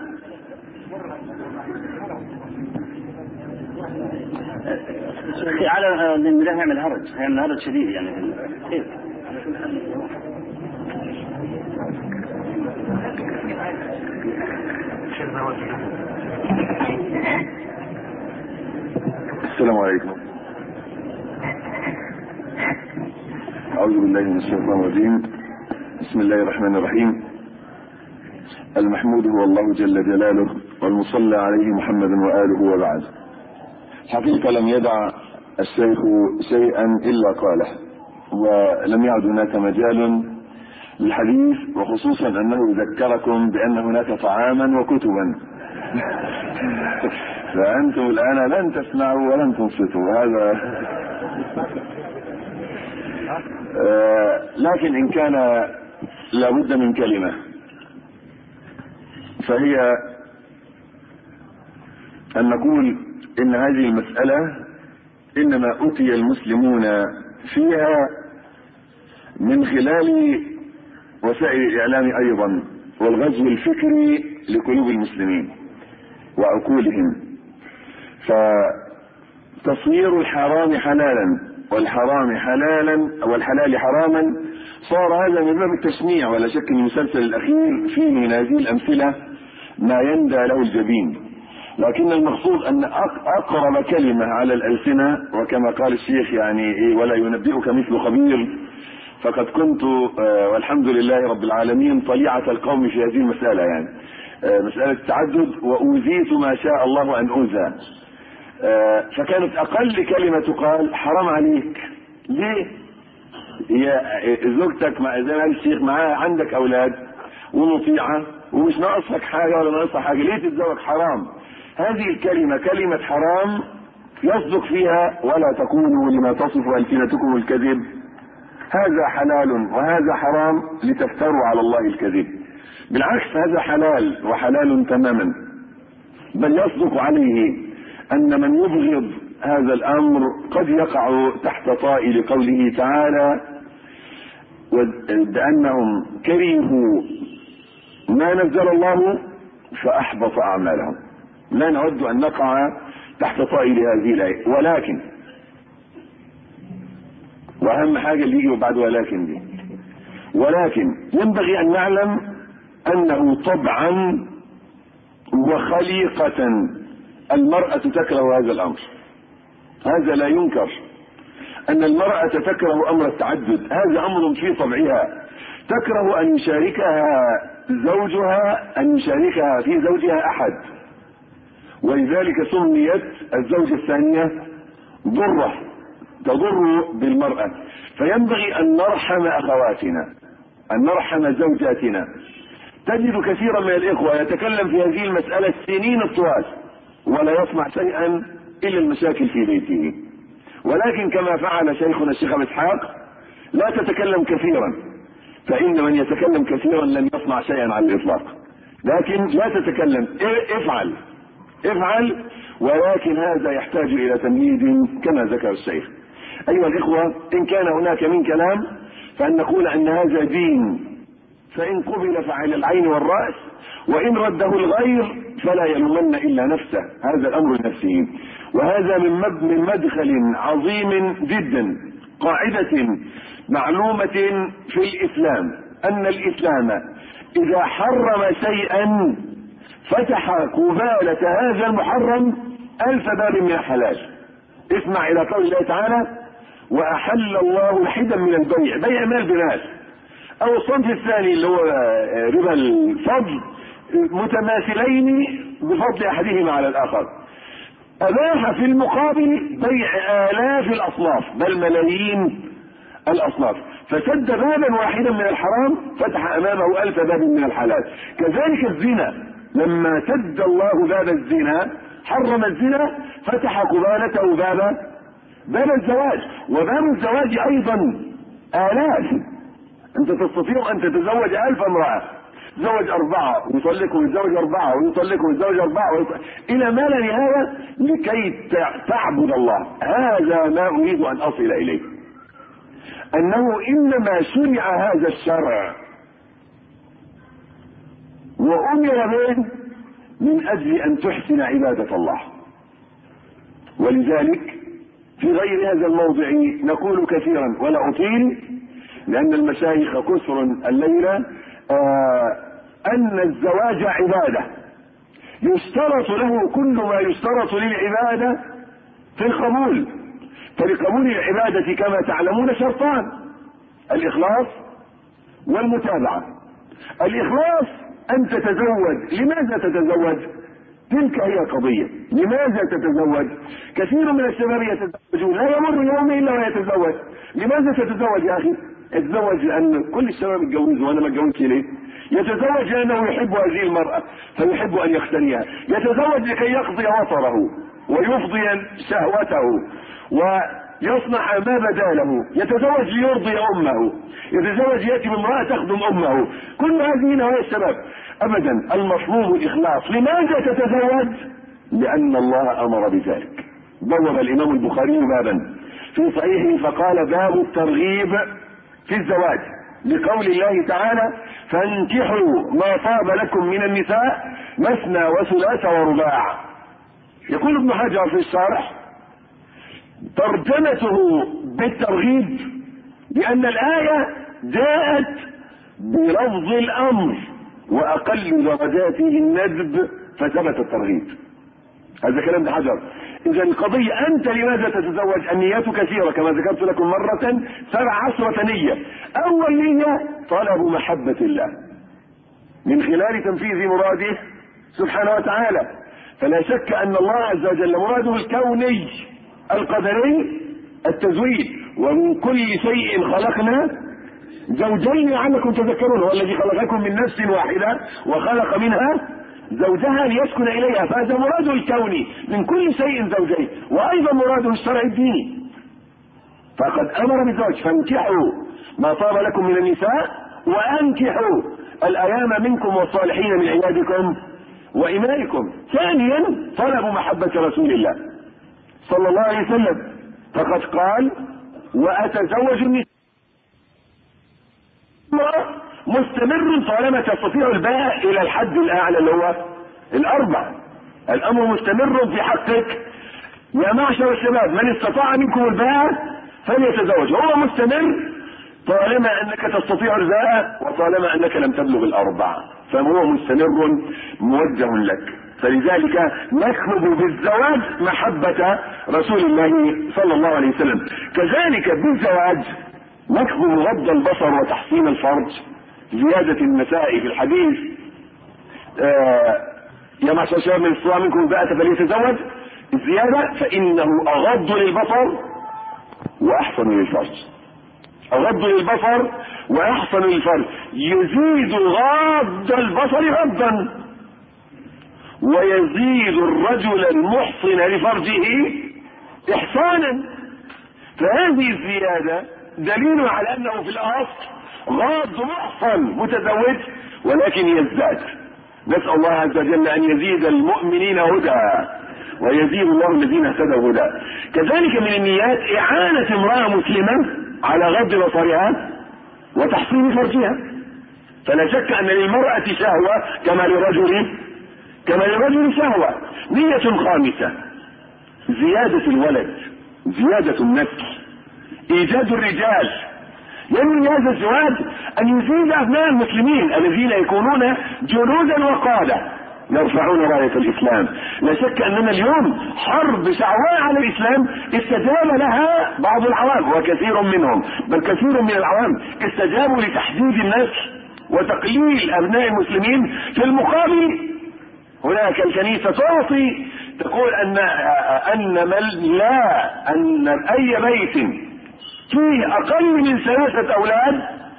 على من لا يعمل هرج، هيعمل هرج شديد يعني. خير. السلام عليكم. أعوذ بالله من الشيطان الرجيم. بسم الله الرحمن الرحيم. المحمود هو الله جل جلاله، والمصلى عليه محمد وآله، وبعد. حقيقة لم يدع الشيخ شيئا إلا قاله، ولم يعد هناك مجال للحديث، وخصوصا أنه ذكركم بأن هناك طعاما وكتبا فأنتم الآن لن تسمعوا ولن تنصتوا هذا. لكن إن كان لابد من كلمة فهي أن نقول إن هذه المسألة إنما أتي المسلمون فيها من خلال وسائل الإعلام أيضا، والغزو الفكري لقلوب المسلمين وعقولهم. فتصوير الحرام حلالا والحرام حلالا والحلال حراما صار هذا من باب التشنيع. ولا شك ان المسلسل الأخير فيه من هذه الأمثلة ما يندى له الجبين. لكن المقصود أن أقرب كلمة على الألسنة، وكما قال الشيخ يعني ولا ينبئك مثل خبير، فقد كنت والحمد لله رب العالمين طليعة القوم في هذه المسألة، يعني مسألة التعدد، وأوذيت ما شاء الله أن أوذى. فكانت أقل كلمة تقال حرام عليك. ليه؟ هي زوجتك زي ما قال الشيخ معاها عندك أولاد ومطيعة ومش ناقصك حاجة ولا ناقصها حاجة، ليه تتزوج؟ حرام. هذه الكلمة كلمة حرام يصدق فيها ولا تقولوا لما تصف ألسنتكم الكذب هذا حلال وهذا حرام لتفتروا على الله الكذب. بالعكس، هذا حلال وحلال تماما، بل يصدق عليه أن من يبغض هذا الأمر قد يقع تحت طائل قوله تعالى بأنهم كرهوا ما نزل الله فأحبط أعمالهم. لا نود أن نقع تحت طائل هذه الآية، ولكن وأهم حاجة اللي يجي بعد ولكن دي، ولكن ينبغي أن نعلم أنه طبعا وخليقة المرأة تكره هذا الأمر. هذا لا ينكر أن المرأة تكره أمر التعدد، هذا أمر في طبعها، تكره أن يشاركها زوجها، أن يشاركها في زوجها أحد، ولذلك سميت الزوجة الثانية ضرة، تضر بالمرأة. فينبغي أن نرحم أخواتنا، أن نرحم زوجاتنا. تجد كثيرا من الإخوة يتكلم في هذه المسألة سنين الطوال ولا يسمع شيئا إلا المشاكل في بيته، ولكن كما فعل شيخنا الشيخ أبو إسحاق لا تتكلم كثيرا، فإن من يتكلم كثيرا لن يصنع شيئا على الإطلاق. لكن لا تتكلم، افعل، ولكن هذا يحتاج إلى تمهيد كما ذكر الشيخ. أيها الإخوة، إن كان هناك من كلام فأن نقول أن هذا دين، فإن قبل فعلى العين والرأس، وإن رده الغير فلا يلومن إلا نفسه، هذا الأمر لنفسه. وهذا من مدخل عظيم جدا، قاعدة معلومة في الإسلام، أن الإسلام إذا حرم شيئا فتح قبالة هذا المحرم 1000 باب من الحلال. اسمع إلى قول الله تعالى: وأحل الله الحدى من البيع، بيع مال بمال، أو الصنف الثاني اللي هو ربا الفضل، متماثلين بفضل أحدهما على الآخر. أباح في المقابل بيع آلاف الأصناف بل ملايين الأصناف، فسد بابا واحدا من الحرام فتح أمامه 1000 باب من الحلال. كذلك الزنا، لما سد الله باب الزنا حرم الزنا فتح قبالته باب الزواج، وباب الزواج أيضا آلاف. أنت تستطيع أن تتزوج 1000 امرأة، تزوج 4 ويطلق ويتزوج 4 ويطلق ويتزوج 4 إلى ما لا نهاية لكي تعبد الله. هذا ما أريد أن أصل إليه، أنه إنما شرع هذا الشرع وأمر به من أجل أن تحسن عبادة الله. ولذلك في غير هذا الموضع نقول كثيرا ولا أطيل لأن المشايخ كثر الليلة أن الزواج عبادة يشترط له كل ما يشترط للعبادة في القبول. فلقبول العبادة كما تعلمون شرطان: الإخلاص والمتابعة. الإخلاص أن تتزوج. لماذا تتزوج؟ تلك هي قضية. لماذا تتزوج؟ كثير من الشباب يتزوجون لا يمر يوم إلا ويتزوج. لماذا تتزوج يا أخي؟ يتزوج لأن كل الشباب يتجوزوا وأنا ما اتجوزتش ليه؟ يتزوج لأنه يحب هذه المرأة فيحب أن يقتنيها، يتزوج لكي يقضي وطره ويفضي شهوته ويصنع ما بدا له، يتزوج ليرضي أمه، يتزوج يأتي بامرأة تخدم أمه. كل هذه نوايا الشباب. أبدا، المطلوب الإخلاص. لماذا تتزوج؟ لأن الله أمر بذلك. بوب الإمام البخاري بابا في صحيحه فقال: باب الترغيب في الزواج، لقول الله تعالى: فانكحوا ما طاب لكم من النساء مثنى وثلاث ورباع. يقول ابن حجر في الشرح: ترجمته بالترغيب لأن الآية جاءت بلفظ الأمر وأقل درجاته الندب فثبت الترغيب. هذا كلام ابن حجر. اذا القضية انت لماذا تتزوج؟ النيات كثيرة كما ذكرت لكم مرة 17 نية. اول نية طلب محبة الله من خلال تنفيذ مراده سبحانه وتعالى. فلا شك ان الله عز وجل مراده الكوني القدري التزويد. ومن كل شيء خلقنا زوجين لعلكم تذكرون. هو الذي خلقكم من نفس واحدة وخلق منها زوجها ليسكن اليها. فهذا مراده الكوني من كل شيء زوجين. وايضا مراده الشرعي الديني. فقد امر بالزواج فانكحوا ما طاب لكم من النساء وانكحوا الايام منكم والصالحين من عبادكم وإمائكم. ثانيا طلب محبة رسول الله صلى الله عليه وسلم. فقد قال وأتزوج النساء مستمر طالما تستطيع الباء إلى الحد الأعلى اللي هو 4. الأمر مستمر في حقك يا معشر الشباب. من استطاع منكم الباء فليتزوج. هو مستمر طالما أنك تستطيع الباء وطالما أنك لم تبلغ 4. فهو مستمر موجه لك. فلذلك نطلب بالزواج محبة رسول الله صلى الله عليه وسلم. كذلك بالزواج نطلب غض البصر وتحسين الفرج. زيادة النساء في الحديث يا معشر الشباب من استطاع منكم الباءة فليتزوج. الزيادة فإنه أغض للبصر وأحسن للفرج. أغض للبصر وأحسن للفرج. يزيد غض البصر غضا ويزيد الرجل المحصن لفرجه إحسانا. فهذه الزيادة دليل على أنه في الأصل غاض محصن متزوج ولكن يزداد. نسأل الله عز وجل أن يزيد المؤمنين هدى ويزيد الله الذين اهتدوا هدى. كذلك من النيات إعانة امرأة مسلمة على غض بصرها وتحصين فرجها. فلا شك أن للمرأة شهوة كما للرجل شهوة. نية خامسة زيادة الولد، زيادة النسل، إيجاد الرجال. ينوي هذا الزواج أن يزيد أبناء المسلمين الذين يكونون جنودا وقادة يرفعون راية الإسلام. لا شك أننا اليوم حرب شعواء على الإسلام استجاب لها بعض العوام وكثير منهم، بل كثير من العوام استجابوا لتحديد النسل وتقليل أبناء المسلمين. في المقابل هناك الكنيسة تعطي تقول أن أي بيت فيه أقل من 3 أولاد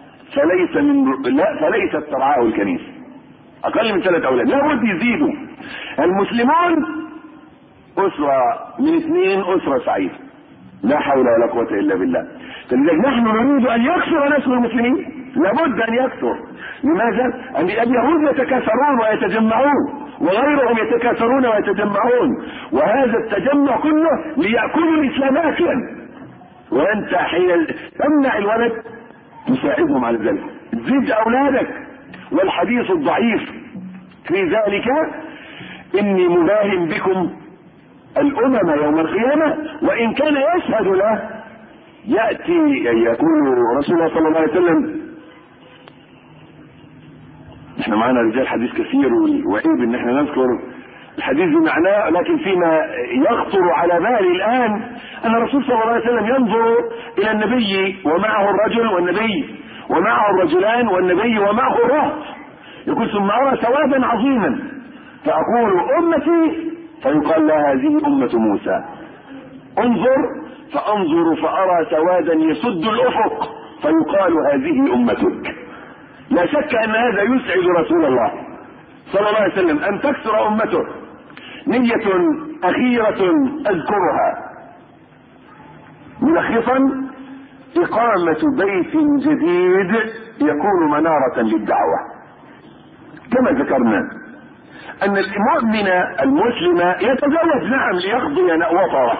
فليست ترعاه الكنيسة. أقل من 3 أولاد لابد يزيدوا. المسلمون أسرة من 2 أسرة سعيدة. لا حول ولا قوة إلا بالله. فلذلك نحن نريد أن يكثر نسل المسلمين. لابد أن يكثر. لماذا؟ أن اليهود يتكاثرون ويتجمعون وغيرهم يتكاثرون ويتجمعون. وهذا التجمع كله ليأكلوا الإسلام أكلا. وأنت حين تمنع الولد تساعدهم على ذلك. زد أولادك. والحديث الضعيف في ذلك إني مباهم بكم الأمم يوم القيامة. وإن كان يشهد له يأتي يقول رسول الله صلى الله عليه وسلم. احنا معنا رجال حديث كثير وعيب ان احنا نذكر الحديث بمعناه، لكن فيما يخطر على بالي الآن أن الرسول صلى الله عليه وسلم ينظر إلى النبي ومعه الرجل والنبي ومعه الرجلان والنبي ومعه الرهط. يقول ثم أرى سوادا عظيما فأقول أمتي فيقال لها هذه أمة موسى. انظر فأنظر فأرى سوادا يسد الأفق فيقال هذه أمتك. لا شك أن هذا يسعد رسول الله صلى الله عليه وسلم أن تكثر أمته. نية أخيرة أذكرها ملخصا: إقامة بيت جديد يكون منارة للدعوة. كما ذكرنا أن المؤمن المسلم يتزوج نعم ليقضي وطره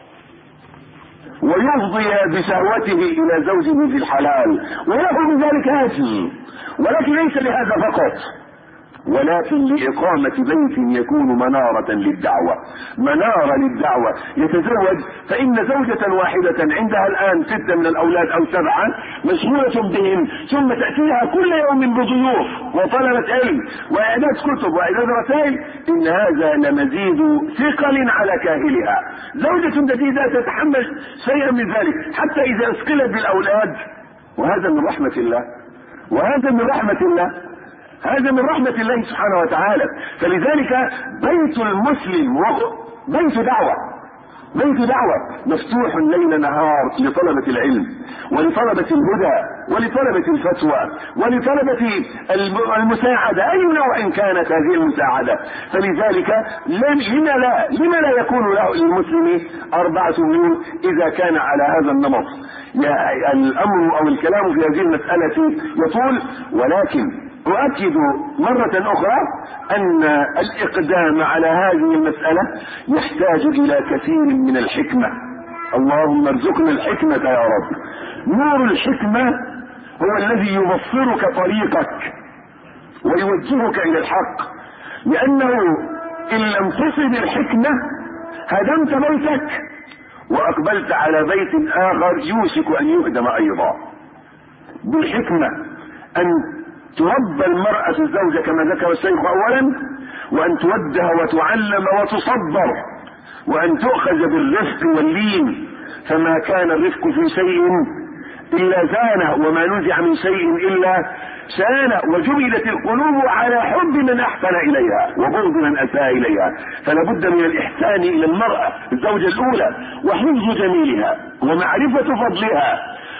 ويفضي بشهوته إلى زوجه في الحلال وله بذلك أجر، ولكن ليس لهذا فقط، ولكن لإقامة بيت يكون منارة للدعوة، منارة للدعوة. يتزوج فإن زوجة واحدة عندها الآن 6 من الأولاد أو 7 مشغولة بهم، ثم تأتيها كل يوم بضيوف وطلبة علم وإعداد كتب وإعداد رسائل، إن هذا لمزيد ثقل على كاهلها. زوجة جديدة تتحمل شيئا من ذلك حتى إذا أثقلت بالأولاد، وهذا من رحمة الله، وهذا من رحمة الله، هذا من رحمة الله سبحانه وتعالى. فلذلك بيت المسلم بيت دعوة، بيت دعوة مفتوح ليل نهار لطلبة العلم ولطلبة الهدى ولطلبة الفتوى ولطلبة المساعدة أي نوع كانت هذه المساعدة. فلذلك لما لا يكون له للمسلم 4 بيوت إذا كان على هذا النمط؟ الأمر أو الكلام في هذه المسألة يطول، ولكن أؤكد مرة أخرى أن الإقدام على هذه المسألة يحتاج إلى كثير من الحكمة. اللهم ارزقنا الحكمة يا رب. نور الحكمة هو الذي يبصرك طريقك ويوجهك إلى الحق، لأنه إن لم تصب الحكمة هدمت بيتك وأقبلت على بيت آخر يوشك أن يهدم أيضا. بالحكمة أن تربى المرأة الزوجة كما ذكر الشيخ أولا، وأن توجه وتعلم وتصبر، وأن تؤخذ بالرفق واللين، فما كان الرفق في شيء إلا زانه، وما نزع من شيء إلا شانه، وجبلت القلوب على حب من أحسن إليها وبغض من أساء إليها. فلا بد من الإحسان إلى المرأة الزوجة الأولى، وحفظ جميلها ومعرفة فضلها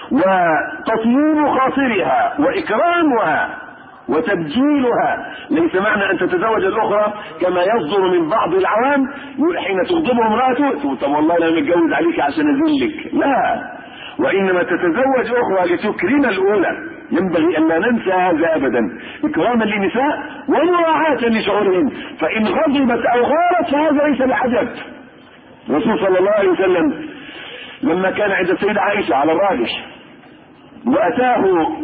وتطييب خاطرها وإكرامها وتبجيلها. ليس معنى أن تتزوج الأخرى كما يصدر من بعض العوام حين تغضبه امرأته تقول طب والله أنا متجوز عليك عشان أذلك، لا، وإنما تتزوج أخرى لتكرم الأولى. ينبغي أن لا ننسى هذا أبدا، إكراما للنساء ومراعاة لشعورهن، فإن غضبت أو غارت فهذا ليس بعجب. الرسول صلى الله عليه وسلم لما كان عند السيدة عائشة على الراجح وأتاه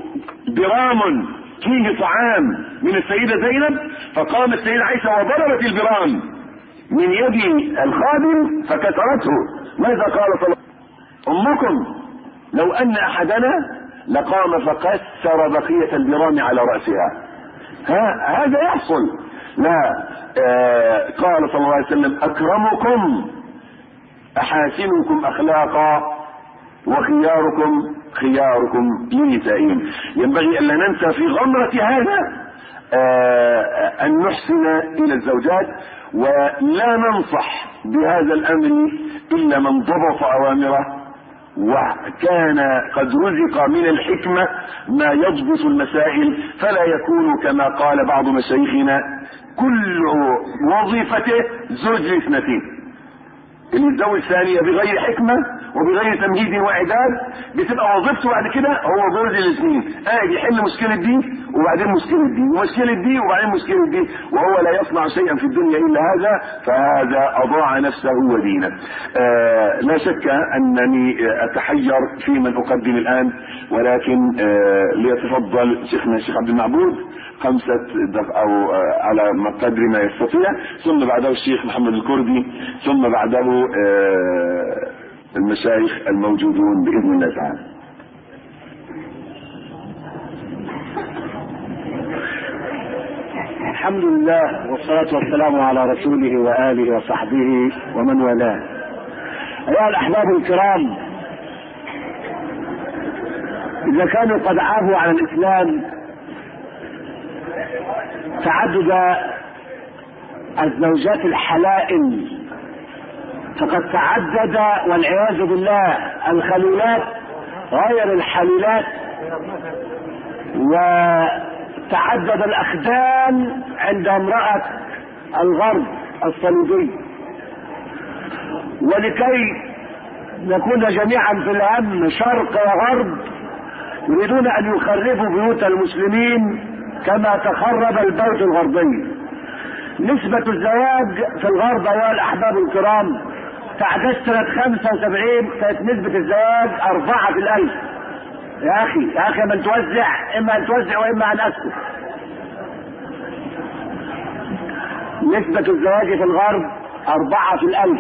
برام فيه طعام من السيدة زينب، فقامت السيدة عائشة وضربت البرام من يد الخادم فكسرته. ماذا قال صلى الله عليه وسلم؟ أمكم لو أن أحدنا لقام فكسر بقية البرام على رأسها. هذا يحصل؟ لا. قال صلى الله عليه وسلم أكرمكم أحاسنكم أخلاقا وخياركم خياركم لنسائهم. ينبغي أن لا ننسى في غمرة هذا أن نحسن إلى الزوجات، ولا ننصح بهذا الأمر إلا من ضبط أوامره وكان قد رزق من الحكمة ما يضبط المسائل، فلا يكون كما قال بعض مشايخنا كل وظيفته زوج لاثنتين. اللي يتزوج ثانية بغير حكمة وبغير تمهيد واعداد بتبقى وظيفته بعد كده هو زوج الاثنين، قاعد يحل مشكلة دي وبعدين مشكلة دي ومشكلة دي وبعدين مشكلة دي، وهو لا يصنع شيئا في الدنيا الا هذا، فهذا اضاع نفسه ودينه. لا شك انني اتحير في من اقدم الان، ولكن ليتفضل شيخنا الشيخ عبد المعبود 5 دقائق او على قدر ما يستطيع، ثم بعده الشيخ محمد الكردي، ثم بعده المشايخ الموجودون بإذن الله تعالى. الحمد لله والصلاة والسلام على رسوله وآله وصحبه ومن والاه. أيها الأحباب الكرام، إذا كانوا قد عابوا عن الإسلام تعدد الزوجات الحلائل، فقد تعدد والعياذ بالله الخليلات غير الحليلات، وتعدد الأخدان عند امرأة الغرب الصليبي. ولكي نكون جميعا في الهم شرق وغرب يريدون أن يخربوا بيوت المسلمين كما تخرب البيت الغربي. نسبة الزواج في الغرب أيها الأحباب الكرام تعدت سنة 75 كانت نسبة الزواج 4 في الألف. يا أخي من توزع، إما أن توزع وإما أن أسكت. نسبة الزواج في الغرب 4 في 1000.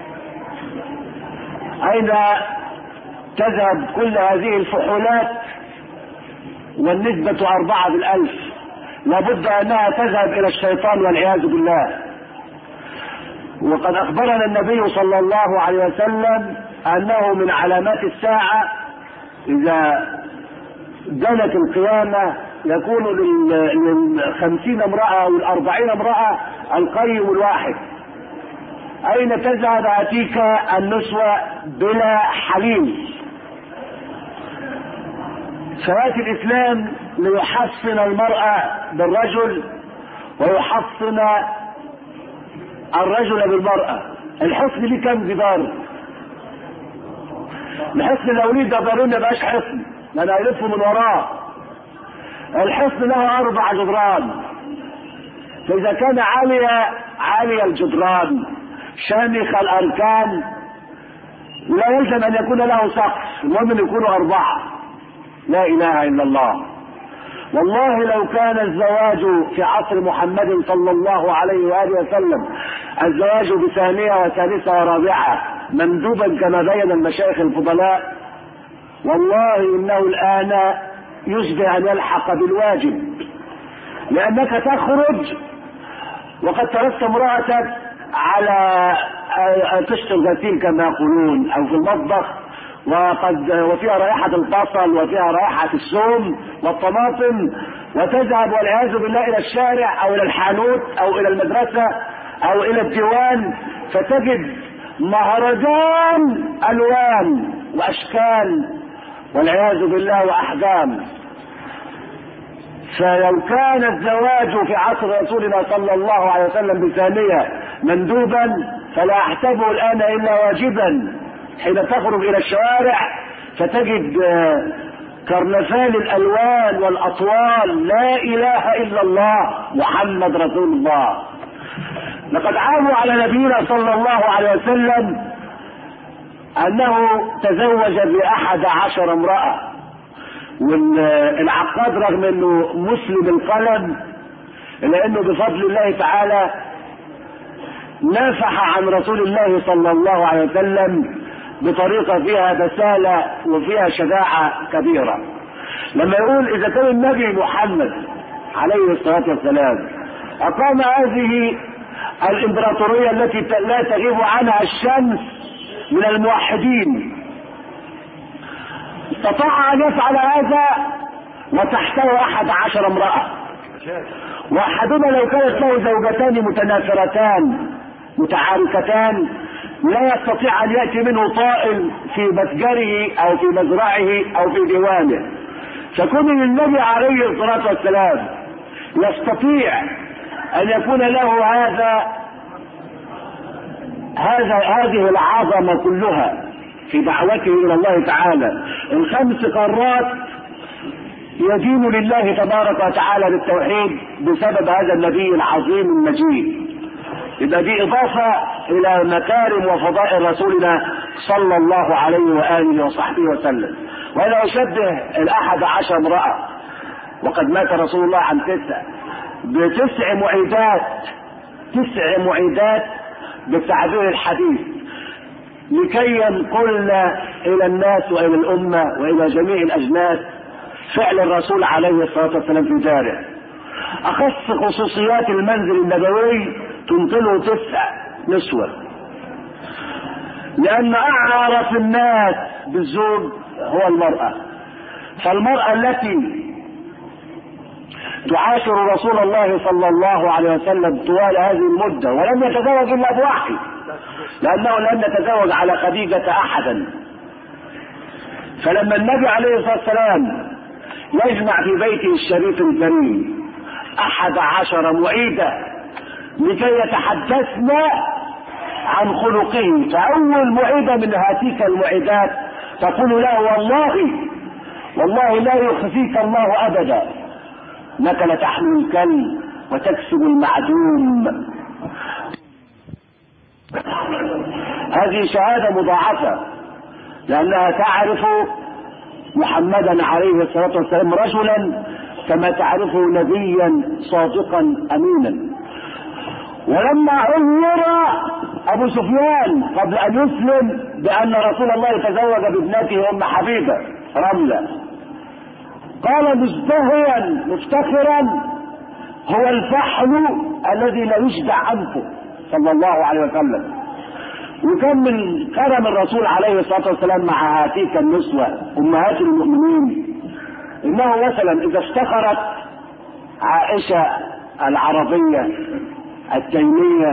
أين تذهب كل هذه الفحولات والنسبة 4 في 1000؟ لابد أنها تذهب إلى الشيطان والعياذ بالله. وقد أخبرنا النبي صلى الله عليه وسلم أنه من علامات الساعة إذا دنت القيامة يكون لل50 امرأة أو 40 امرأة القيم الواحد. أين تذهب أتيك النسوة بلا حليم؟ فيأتي الإسلام ليحصن المرأة بالرجل ويحصن الرجل بالمرأة. الحصن ليه كم جدار؟ الحصن لو ليه جدارين ما بقاش حصن، لأنه هيلفوا من وراه. الحصن له 4 جدران، فإذا كان عالي الجدران شامخ الأركان لا يلزم أن يكون له سقف، المهم أن يكونوا 4. لا إله إلا الله. والله لو كان الزواج في عصر محمد صلى الله عليه وآله وسلم الزواج بثانية وثالثة ورابعة مندوبا كما بين المشايخ الفضلاء، والله إنه الآن يشبه أن يلحق بالواجب، لأنك تخرج وقد تركت امرأتك على تشتر غسيل كما يقولون أو في المطبخ وفيها رائحة البصل وفيها رائحة الثوم والطماطم، وتذهب والعياذ بالله إلى الشارع أو إلى الحانوت أو إلى المدرسة أو إلى الديوان فتجد مهرجان ألوان وأشكال والعياذ بالله وأحجام. فلو كان الزواج في عصر رسولنا صلى الله عليه وسلم بثانية مندوبا فلا أحسبه الآن إلا واجبا حين تخرج إلى الشوارع فتجد كرنفال الألوان والأطوال. لا إله إلا الله محمد رسول الله. لقد عابوا على نبينا صلى الله عليه وسلم أنه تزوج ب11 امرأة، والعقاد رغم أنه مسلم القلم إلا أنه بفضل الله تعالى نافح عن رسول الله صلى الله عليه وسلم بطريقة فيها بسالة وفيها شجاعة كبيرة. لما يقول إذا كان النبي محمد عليه الصلاة والسلام أقام هذه الإمبراطورية التي لا تغيب عنها الشمس من الموحدين، استطاع أن يفعل هذا وتحته 11 امرأة، وأحدنا لو كانت له زوجتان متنافرتان متعاركتان لا يستطيع أن يأتي منه طائل في متجره أو في مزرعه أو في ديوانه. فكون النبي عليه الصلاة والسلام يستطيع أن يكون له هذه العظمة كلها في دعوته إلى الله تعالى، 5 قارات يدين لله تبارك وتعالى بالتوحيد بسبب هذا النبي العظيم المجيد. يبقى دي إضافة إلى مكارم وفضائل رسولنا صلى الله عليه وآله وصحبه وسلم. وأنا أشبه 11 امرأة، وقد مات رسول الله عن 9 ب9 معيدات، 9 معيدات بالتعبير الحديث لكي ينقلن إلى الناس وإلى الأمة وإلى جميع الأجناس فعل الرسول عليه الصلاة والسلام في داره. أخص خصوصيات المنزل النبوي تنقله 9 نسوة، لأن أعرف الناس بالزوج هو المرأة. فالمرأة التي تعاشر رسول الله صلى الله عليه وسلم طوال هذه المدة ولم يتزوج إلا بوحي، لأنه لم يتزوج على خديجة أحدا. فلما النبي عليه الصلاة والسلام يجمع في بيته الشريف الكريم 11 معيدة لكي يتحدثنا عن خلقه، فأول معيدة من هاتيك المعيدات تقول له والله لا يخزيك الله أبدا، انك لتحمل الكل وتكسب المعدوم. هذه شهادة مضاعفة لأنها تعرف محمدا عليه الصلاة والسلام رجلا كما تعرفه نبيا صادقا أمينا. ولما عير ابو سفيان قبل ان يسلم بان رسول الله تزوج بابنته ام حبيبه رمله، قال مزدهيا مفتخرا: هو الفحل الذي لا يشبع انفه صلى الله عليه وسلم. وكان من كرم الرسول عليه الصلاه والسلام مع هاتيك النسوه امهات المؤمنين انه مثلا اذا افتخرت عائشه العربيه التيميه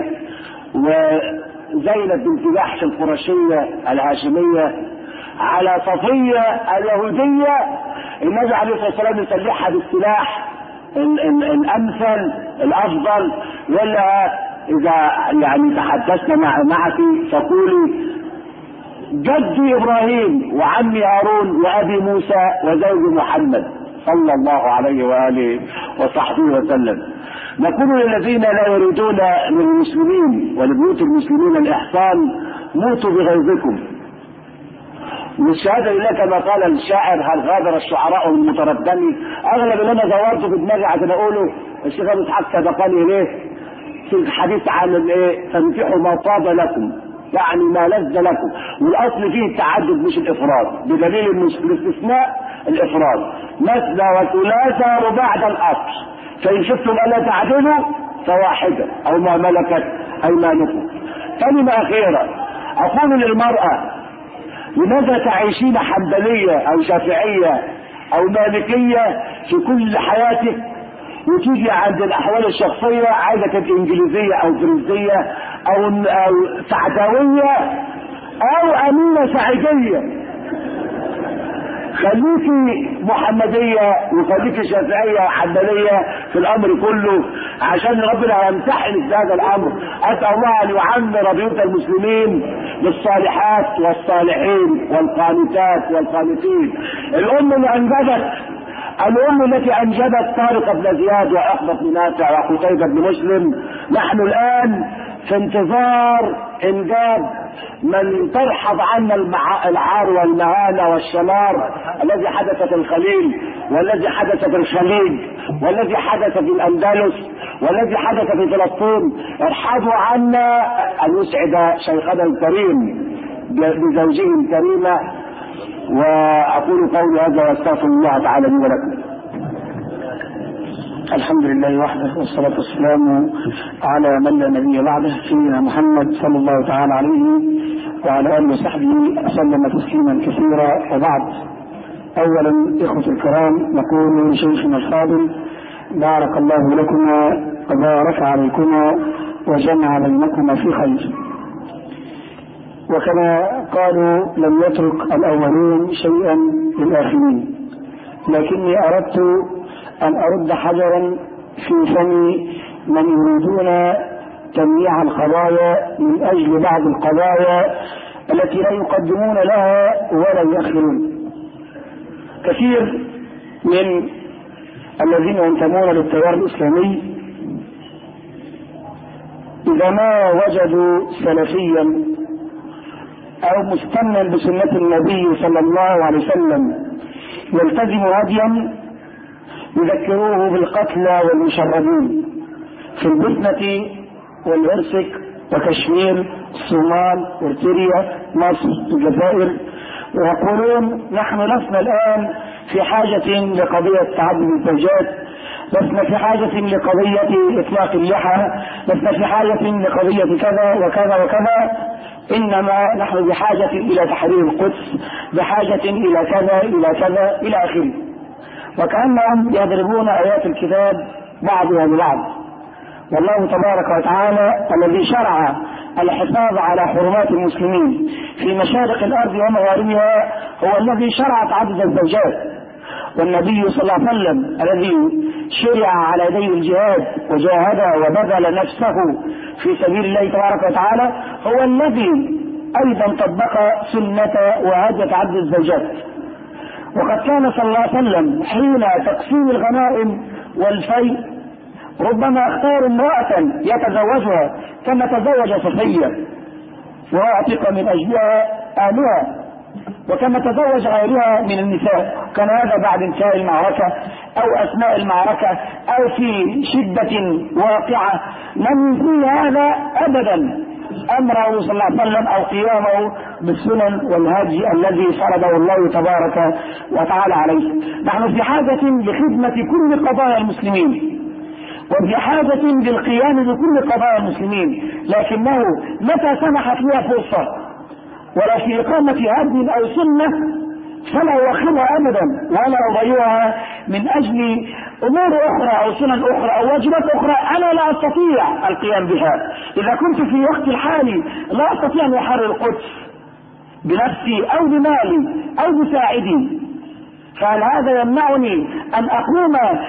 وزينب بنت جحش القرشيه الهاشميه على صفيه اليهوديه، النبي عليه الصلاه والسلام يسلحها بالسلاح الامثل الافضل، ولا اذا يعني تحدثنا معك فقولي جدي ابراهيم وعمي هارون وابي موسى وزوج محمد صلى الله عليه واله وصحبه وسلم. نقول للذين لا يريدون للمسلمين ولبيوت المسلمين الاحسان: موتوا بغيظكم. والشهاده لله كما قال الشاعر: هل غادر الشعراء من متردمي. اغلب اللي انا دورته في دماغي عشان اقوله الشيخ ابو اسحاق سبقني اليه في الحديث عن الايه: فانكحوا ما طاب لكم، يعني ما لذ لكم. والاصل فيه التعدد مش الافراد، بدليل الاستثناء الافراد: مثنى وثلاثة رباع ده الاصل، فان شفتم الا تعدلوا فواحده او ما ملكت ايمانكم. كلمه اخيره اقول للمراه: لماذا تعيشين حنبليه او شافعيه او مالكيه في كل حياتك، وتيجي عند الاحوال الشخصيه عايزه تبقى انجليزيه او فرنسيه او سعداويه او امينه سعيديه؟ خليكي محمديه وخليكي شافعيه وحنبليه في الامر كله، عشان ربنا يمتحن في هذا الامر. اسال الله ان يعمر بيوت المسلمين بالصالحات والصالحين والقانتات والقانتين. الام التي انجبت طارق بن زياد واحمد بن نافع وقتيبة بن مسلم، نحن الان في انتظار انجاب من ترحض عنا العار والمهانه والشمار الذي حدث في الخليل والذي حدث في الخليج والذي حدث في الاندلس والذي حدث في فلسطين. ارحضوا عنا ان يسعد شيخنا الكريم بزوجه الكريمه. واقول قولي هذا واستغفر الله تعالى لي ولكم. الحمد لله وحده والصلاة والسلام على من لا نبي بعده سيدنا محمد صلى الله تعالى عليه وعلى آله وصحبه وسلم تسليما كثيرا. وبعد، أولا إخوة الكرام، نقول لشيخنا الفاضل: بارك الله لكما وبارك عليكما وجمع بينكما في خير. وكما قالوا: لم يترك الأولين شيئا للآخرين، لكني أردت أن أرد حجرا في فم من يريدون تمييع القضايا من أجل بعض القضايا التي لا يقدمون لها ولا يؤخرون. كثير من الذين ينتمون للتيار الإسلامي إذا ما وجدوا سلفيا أو مستنا بسنة النبي صلى الله عليه وسلم يلتزم هديا يذكروه بالقتلى والمشردين في البوسنة والهرسك وكشمير الصومال ارتريا مصر الجزائر، ويقولون: نحن لسنا الآن في حاجة لقضية تعدد الزوجات، لسنا في حاجة لقضية إطلاق اللحى، لسنا في حاجة لقضية كذا وكذا وكذا، إنما نحن بحاجة إلى تحرير القدس، بحاجة إلى كذا إلى كذا إلى آخره. وكأنهم يضربون آيات الكتاب بعضها ببعض. والله تبارك وتعالى الذي شرع الحفاظ على حرمات المسلمين في مشارق الأرض ومغاربها هو الذي شرع تعدد الزوجات. والنبي صلى الله عليه وسلم الذي شرع على يديه الجهاد وجاهد وبذل نفسه في سبيل الله تبارك وتعالى هو الذي أيضا طبق سنة وهدي تعدد الزوجات. وقد كان صلى الله عليه وسلم حين تقسيم الغنائم والفيء ربما اختار امرأة يتزوجها كما تزوج صفية وأعتق من أجلها آلهة. وكما تزوج غيرها من النساء. كان هذا بعد انتهاء المعركة أو أثناء المعركة أو في شدة واقعة، لم يكن هذا أبدا أمره صلى الله عليه وسلم أو قيامه بالسنن والهدي الذي فرضه الله تبارك وتعالى عليه. نحن في حاجة لخدمة كل قضايا المسلمين، وفي حاجة بالقيام بكل قضايا المسلمين، لكنه متى سمحت لها فرصة ولا في إقامة هدي أو سنة فلا يؤخرها أبدا ولا يضيعها من أجل أمور أخرى أو سنن أخرى أو واجبات أخرى أنا لا أستطيع القيام بها. إذا كنت في وقت الحالي لا أستطيع أن أحرر القدس بنفسي أو بمالي أو بساعدي، فهل هذا يمنعني أن أقوم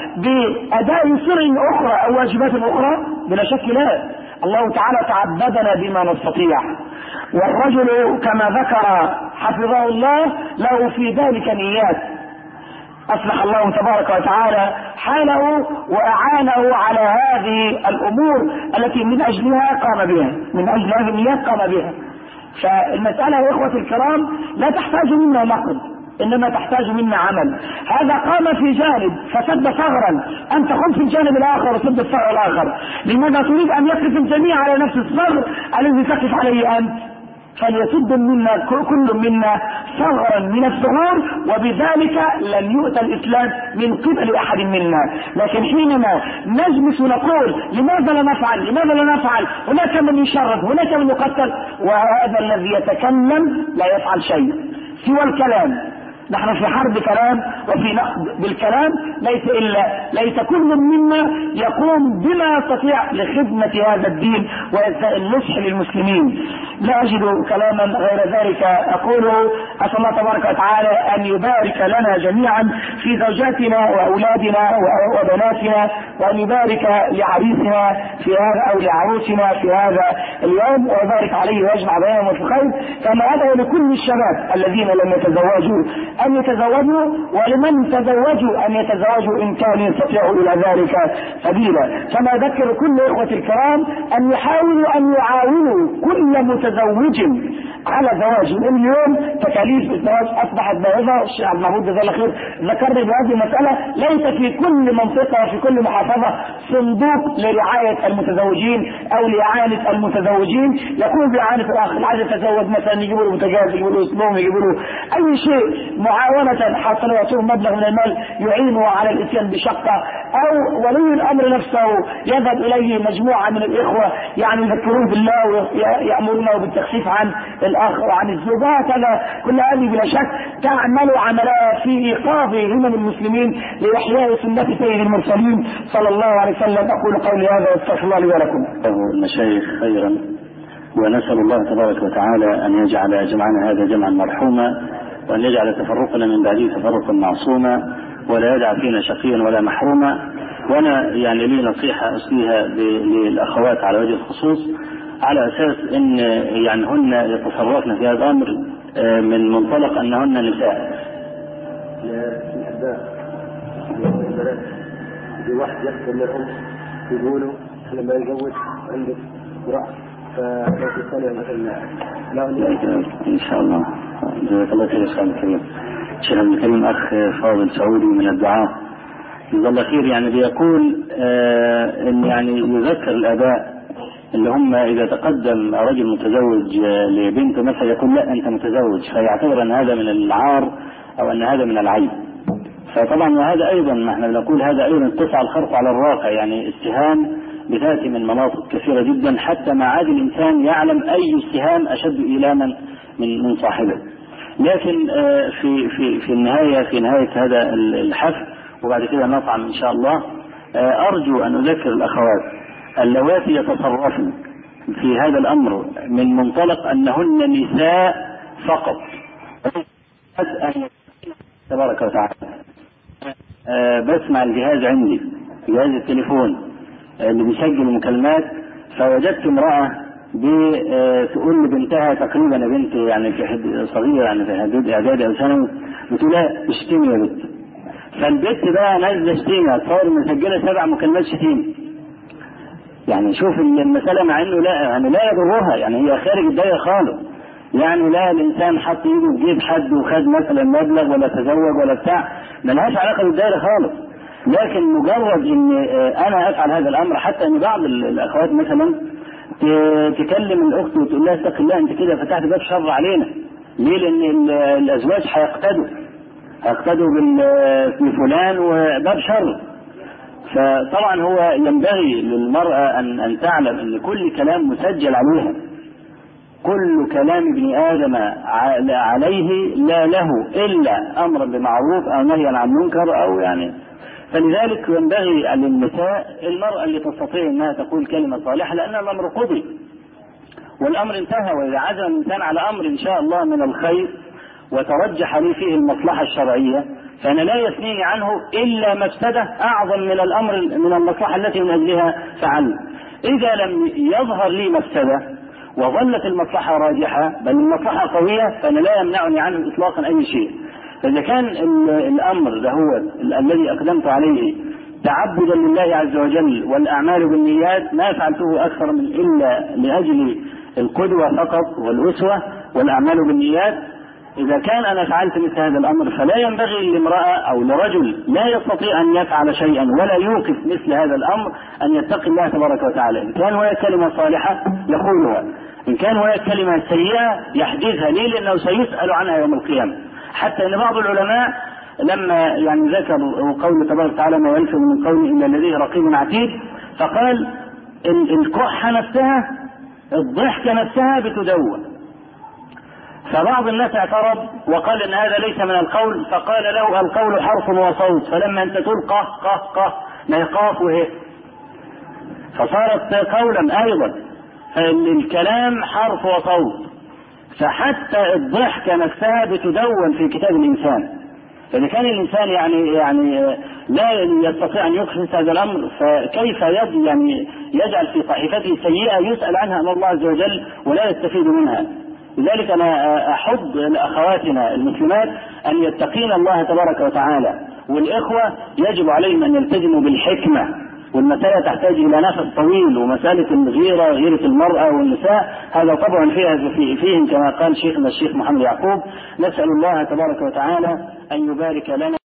بأداء سنن أخرى أو واجبات أخرى؟ بلا شك لا. الله تعالى تعبدنا بما نستطيع، والرجل كما ذكر حفظه الله له في ذلك نيات. أصلح الله تبارك وتعالى حاله وأعانه على هذه الأمور التي من أجلها قام بها، من أجل هذه النيات قام بها. فالمسألة يا إخوة الكرام لا تحتاج منا نقد، إنما تحتاج منا عمل. هذا قام في جانب فسد ثغرا، أنت قم في الجانب الآخر وسد الثغر الآخر. لماذا تريد أن يقف الجميع على نفس الثغر الذي تقف عليه أنت؟ فليسد منا كل منا ثغرا من الثغور، وبذلك لن يؤتى الإسلام من قبل أحد منا. لكن حينما نجلس ونقول لماذا لا نفعل، لماذا لا نفعل، هناك من يشرد، هناك من يقتل، وهذا الذي يتكلم لا يفعل شيء سوى الكلام. نحن في حرب كلام وفي نقد بالكلام، ليس كل منا يقوم بما يستطيع لخدمة هذا الدين وإساءة النصح للمسلمين. لا أجد كلاما غير ذلك أقوله. أسأل الله تبارك وتعالى أن يبارك لنا جميعا في زوجاتنا وأولادنا وبناتنا، وأن يبارك لعريسنا في هذا أو لعروسنا في هذا اليوم، ويبارك عليه ويجمع بينهم في خير. كما أدعو لكل الشباب الذين لم يتزوجوا أن يتزوجوا، ولمن تزوجوا أن يتزوجوا إن كانوا يستطيعوا إلى ذلك سبيلا. كما أذكر كل إخوة الكرام أن يحاولوا أن يعاونوا كل متزوج على زواج. اليوم تكاليف الزواج أصبحت باهظة، الشيخ عبد المحمود جزاه الله خير ذكرني بهذه المسألة. ليس في كل منطقة وفي كل محافظة صندوق لرعاية المتزوجين أو لإعانة المتزوجين، يكون بإعانة الآخر اللي عايز يتزوج مثلا يجيبوا له بوتاجاز، يجيبوا له اسلوم، يجيبوا له أي شيء معاونة حتى لو يعطوه مبلغ من المال يعينه على الاتيان بشقة، أو ولي الأمر نفسه يذهب إليه مجموعة من الإخوة يعني يذكرون بالله ويأمرونه بالتخفيف عن الآخر وعن الزوجات. هذا كل هذه بلا شك تعمل عملها في إيقاظ همم المسلمين لإحياء سنة سيد المرسلين صلى الله عليه وسلم. أقول قولي هذا واستغفر الله لي ولكم. المشايخ خيرا، ونسأل الله تبارك وتعالى أن يجعل جمعنا هذا جمعا مرحوما، وأن يجعل تفرقنا من بعده تفرقا معصوما، ولا يدع فينا شقيا ولا محروما. وأنا يعني لي نصيحة أسليها للأخوات على وجه الخصوص، على أساس أن يعني هن يتصرفن في هذا الأمر من منطلق أنهن نساء. في واحد يحصل لهم يقولوا لما يتجوز عندك امرأة فلو تستطيع مثلا إن شاء الله. جزاك الله خير يا الكريم. شيخ الكريم أخ فاضل سعودي من الدعاء جزاه الله خير يعني بيقول إن يعني يذكر الآباء اللي هم إذا تقدم رجل متزوج لبنته مثلا يقول لا أنت متزوج، فيعتبر أن هذا من العار أو أن هذا من العيب. فطبعا وهذا أيضا نحن نقول هذا أيضا اتسع الخرق على الراقة، يعني اتهام بذاته من مناطق كثيرة جدا، حتى مع عاد الإنسان يعلم أي اتهام أشد إيلاما من صاحبه. لكن في نهاية هذا الحفل وبعد كده نطعم إن شاء الله، أرجو أن أذكر الأخوات اللواتي يتصرفن في هذا الأمر من منطلق أنهن نساء فقط تبارك وتعالى. بسمع الجهاز عندي، جهاز التليفون اللي بيسجل المكالمات، فوجدت امرأة بتقول لبنتها تقريبا يا بنت يعني في حد صغيرة يعني في حدود إعدادي أو ثانوي، بتقول لها اشتمي يا بنت. فالبنت بقى نازلة اشتمي، تصور مسجلة 7 مكالمات شتيمة. يعني شوف المسألة مع انه لا يعني لا يضرها، يعني هي خارج الدايرة خالص، يعني لا الانسان حط ايده في جيب حد وخد مثلا مبلغ ولا تزوج ولا بتاع، ملهاش علاقه بالدائره خالص. لكن مجرد ان انا افعل هذا الامر، حتى ان بعض الاخوات مثلا تكلم الاخت وتقول لها اتق الله انت كده فتحت باب شر علينا. ليه؟ لان الازواج هيقتدوا بفلان وباب شر. فطبعا هو ينبغي للمرأة أن تعلم أن كل كلام مسجل عليها، كل كلام ابن آدم عليه لا له إلا أمرا بمعروف أو نهيا عن منكر أو يعني. فلذلك ينبغي للنساء المرأة اللي تستطيع أنها تقول كلمة صالحة، لأن الأمر قضي والأمر انتهى. وإذا عزم الإنسان على أمر إن شاء الله من الخير وترجح لي فيه المصلحة الشرعية، فأنا لا يثنيني عنه إلا مفسدة أعظم من الأمر من المصلحة التي من أجلها فعلت. إذا لم يظهر لي مفسدة وظلت المصلحة راجحة بل المصلحة قوية، فأنا لا يمنعني عنه إطلاقا أي شيء. فإذا كان الأمر ده هو الذي أقدمت عليه تعبدا لله عز وجل والأعمال بالنيات، ما فعلته أكثر من إلا لأجل القدوة فقط والأسوة والأعمال بالنيات. إذا كان أنا فعلت مثل هذا الأمر فلا ينبغي لامرأة أو لرجل لا يستطيع أن يفعل شيئا ولا يوقف مثل هذا الأمر أن يتقي الله تبارك وتعالى. إن كان هي كلمة صالحة يقولها، إن كان هي كلمة سيئة يحدثها. ليه؟ لأنه سيسأل عنها يوم القيامة. حتى أن بعض العلماء لما يعني ذكروا قول تبارك وتعالى ما يلفظ من قول إلا لديه رقيب عتيد، فقال الكحة نفسها الضحكة نفسها بتدون. فبعض الناس اعترض وقال ان هذا ليس من القول، فقال له القول حرف وصوت، فلما انت تقول قه قه قه ما يقاف وهي فصارت قولا ايضا. الكلام حرف وصوت، فحتى الضحكة نفسها بتدون في كتاب الانسان. فاذا كان الانسان يعني لا يستطيع ان يخفف هذا الامر، فكيف يعني يجعل في صحيفته سيئة يسأل عنها امام الله عز وجل ولا يستفيد منها. لذلك أنا أحض لأخواتنا المسلمات أن يتقين الله تبارك وتعالى، والإخوة يجب عليهم أن يلتزموا بالحكمة، والمسألة تحتاج إلى نفس طويل. ومسألة الغيرة، غيرة المرأة والنساء، هذا طبعا فيهم كما قال شيخنا الشيخ محمد يعقوب. نسأل الله تبارك وتعالى أن يبارك لنا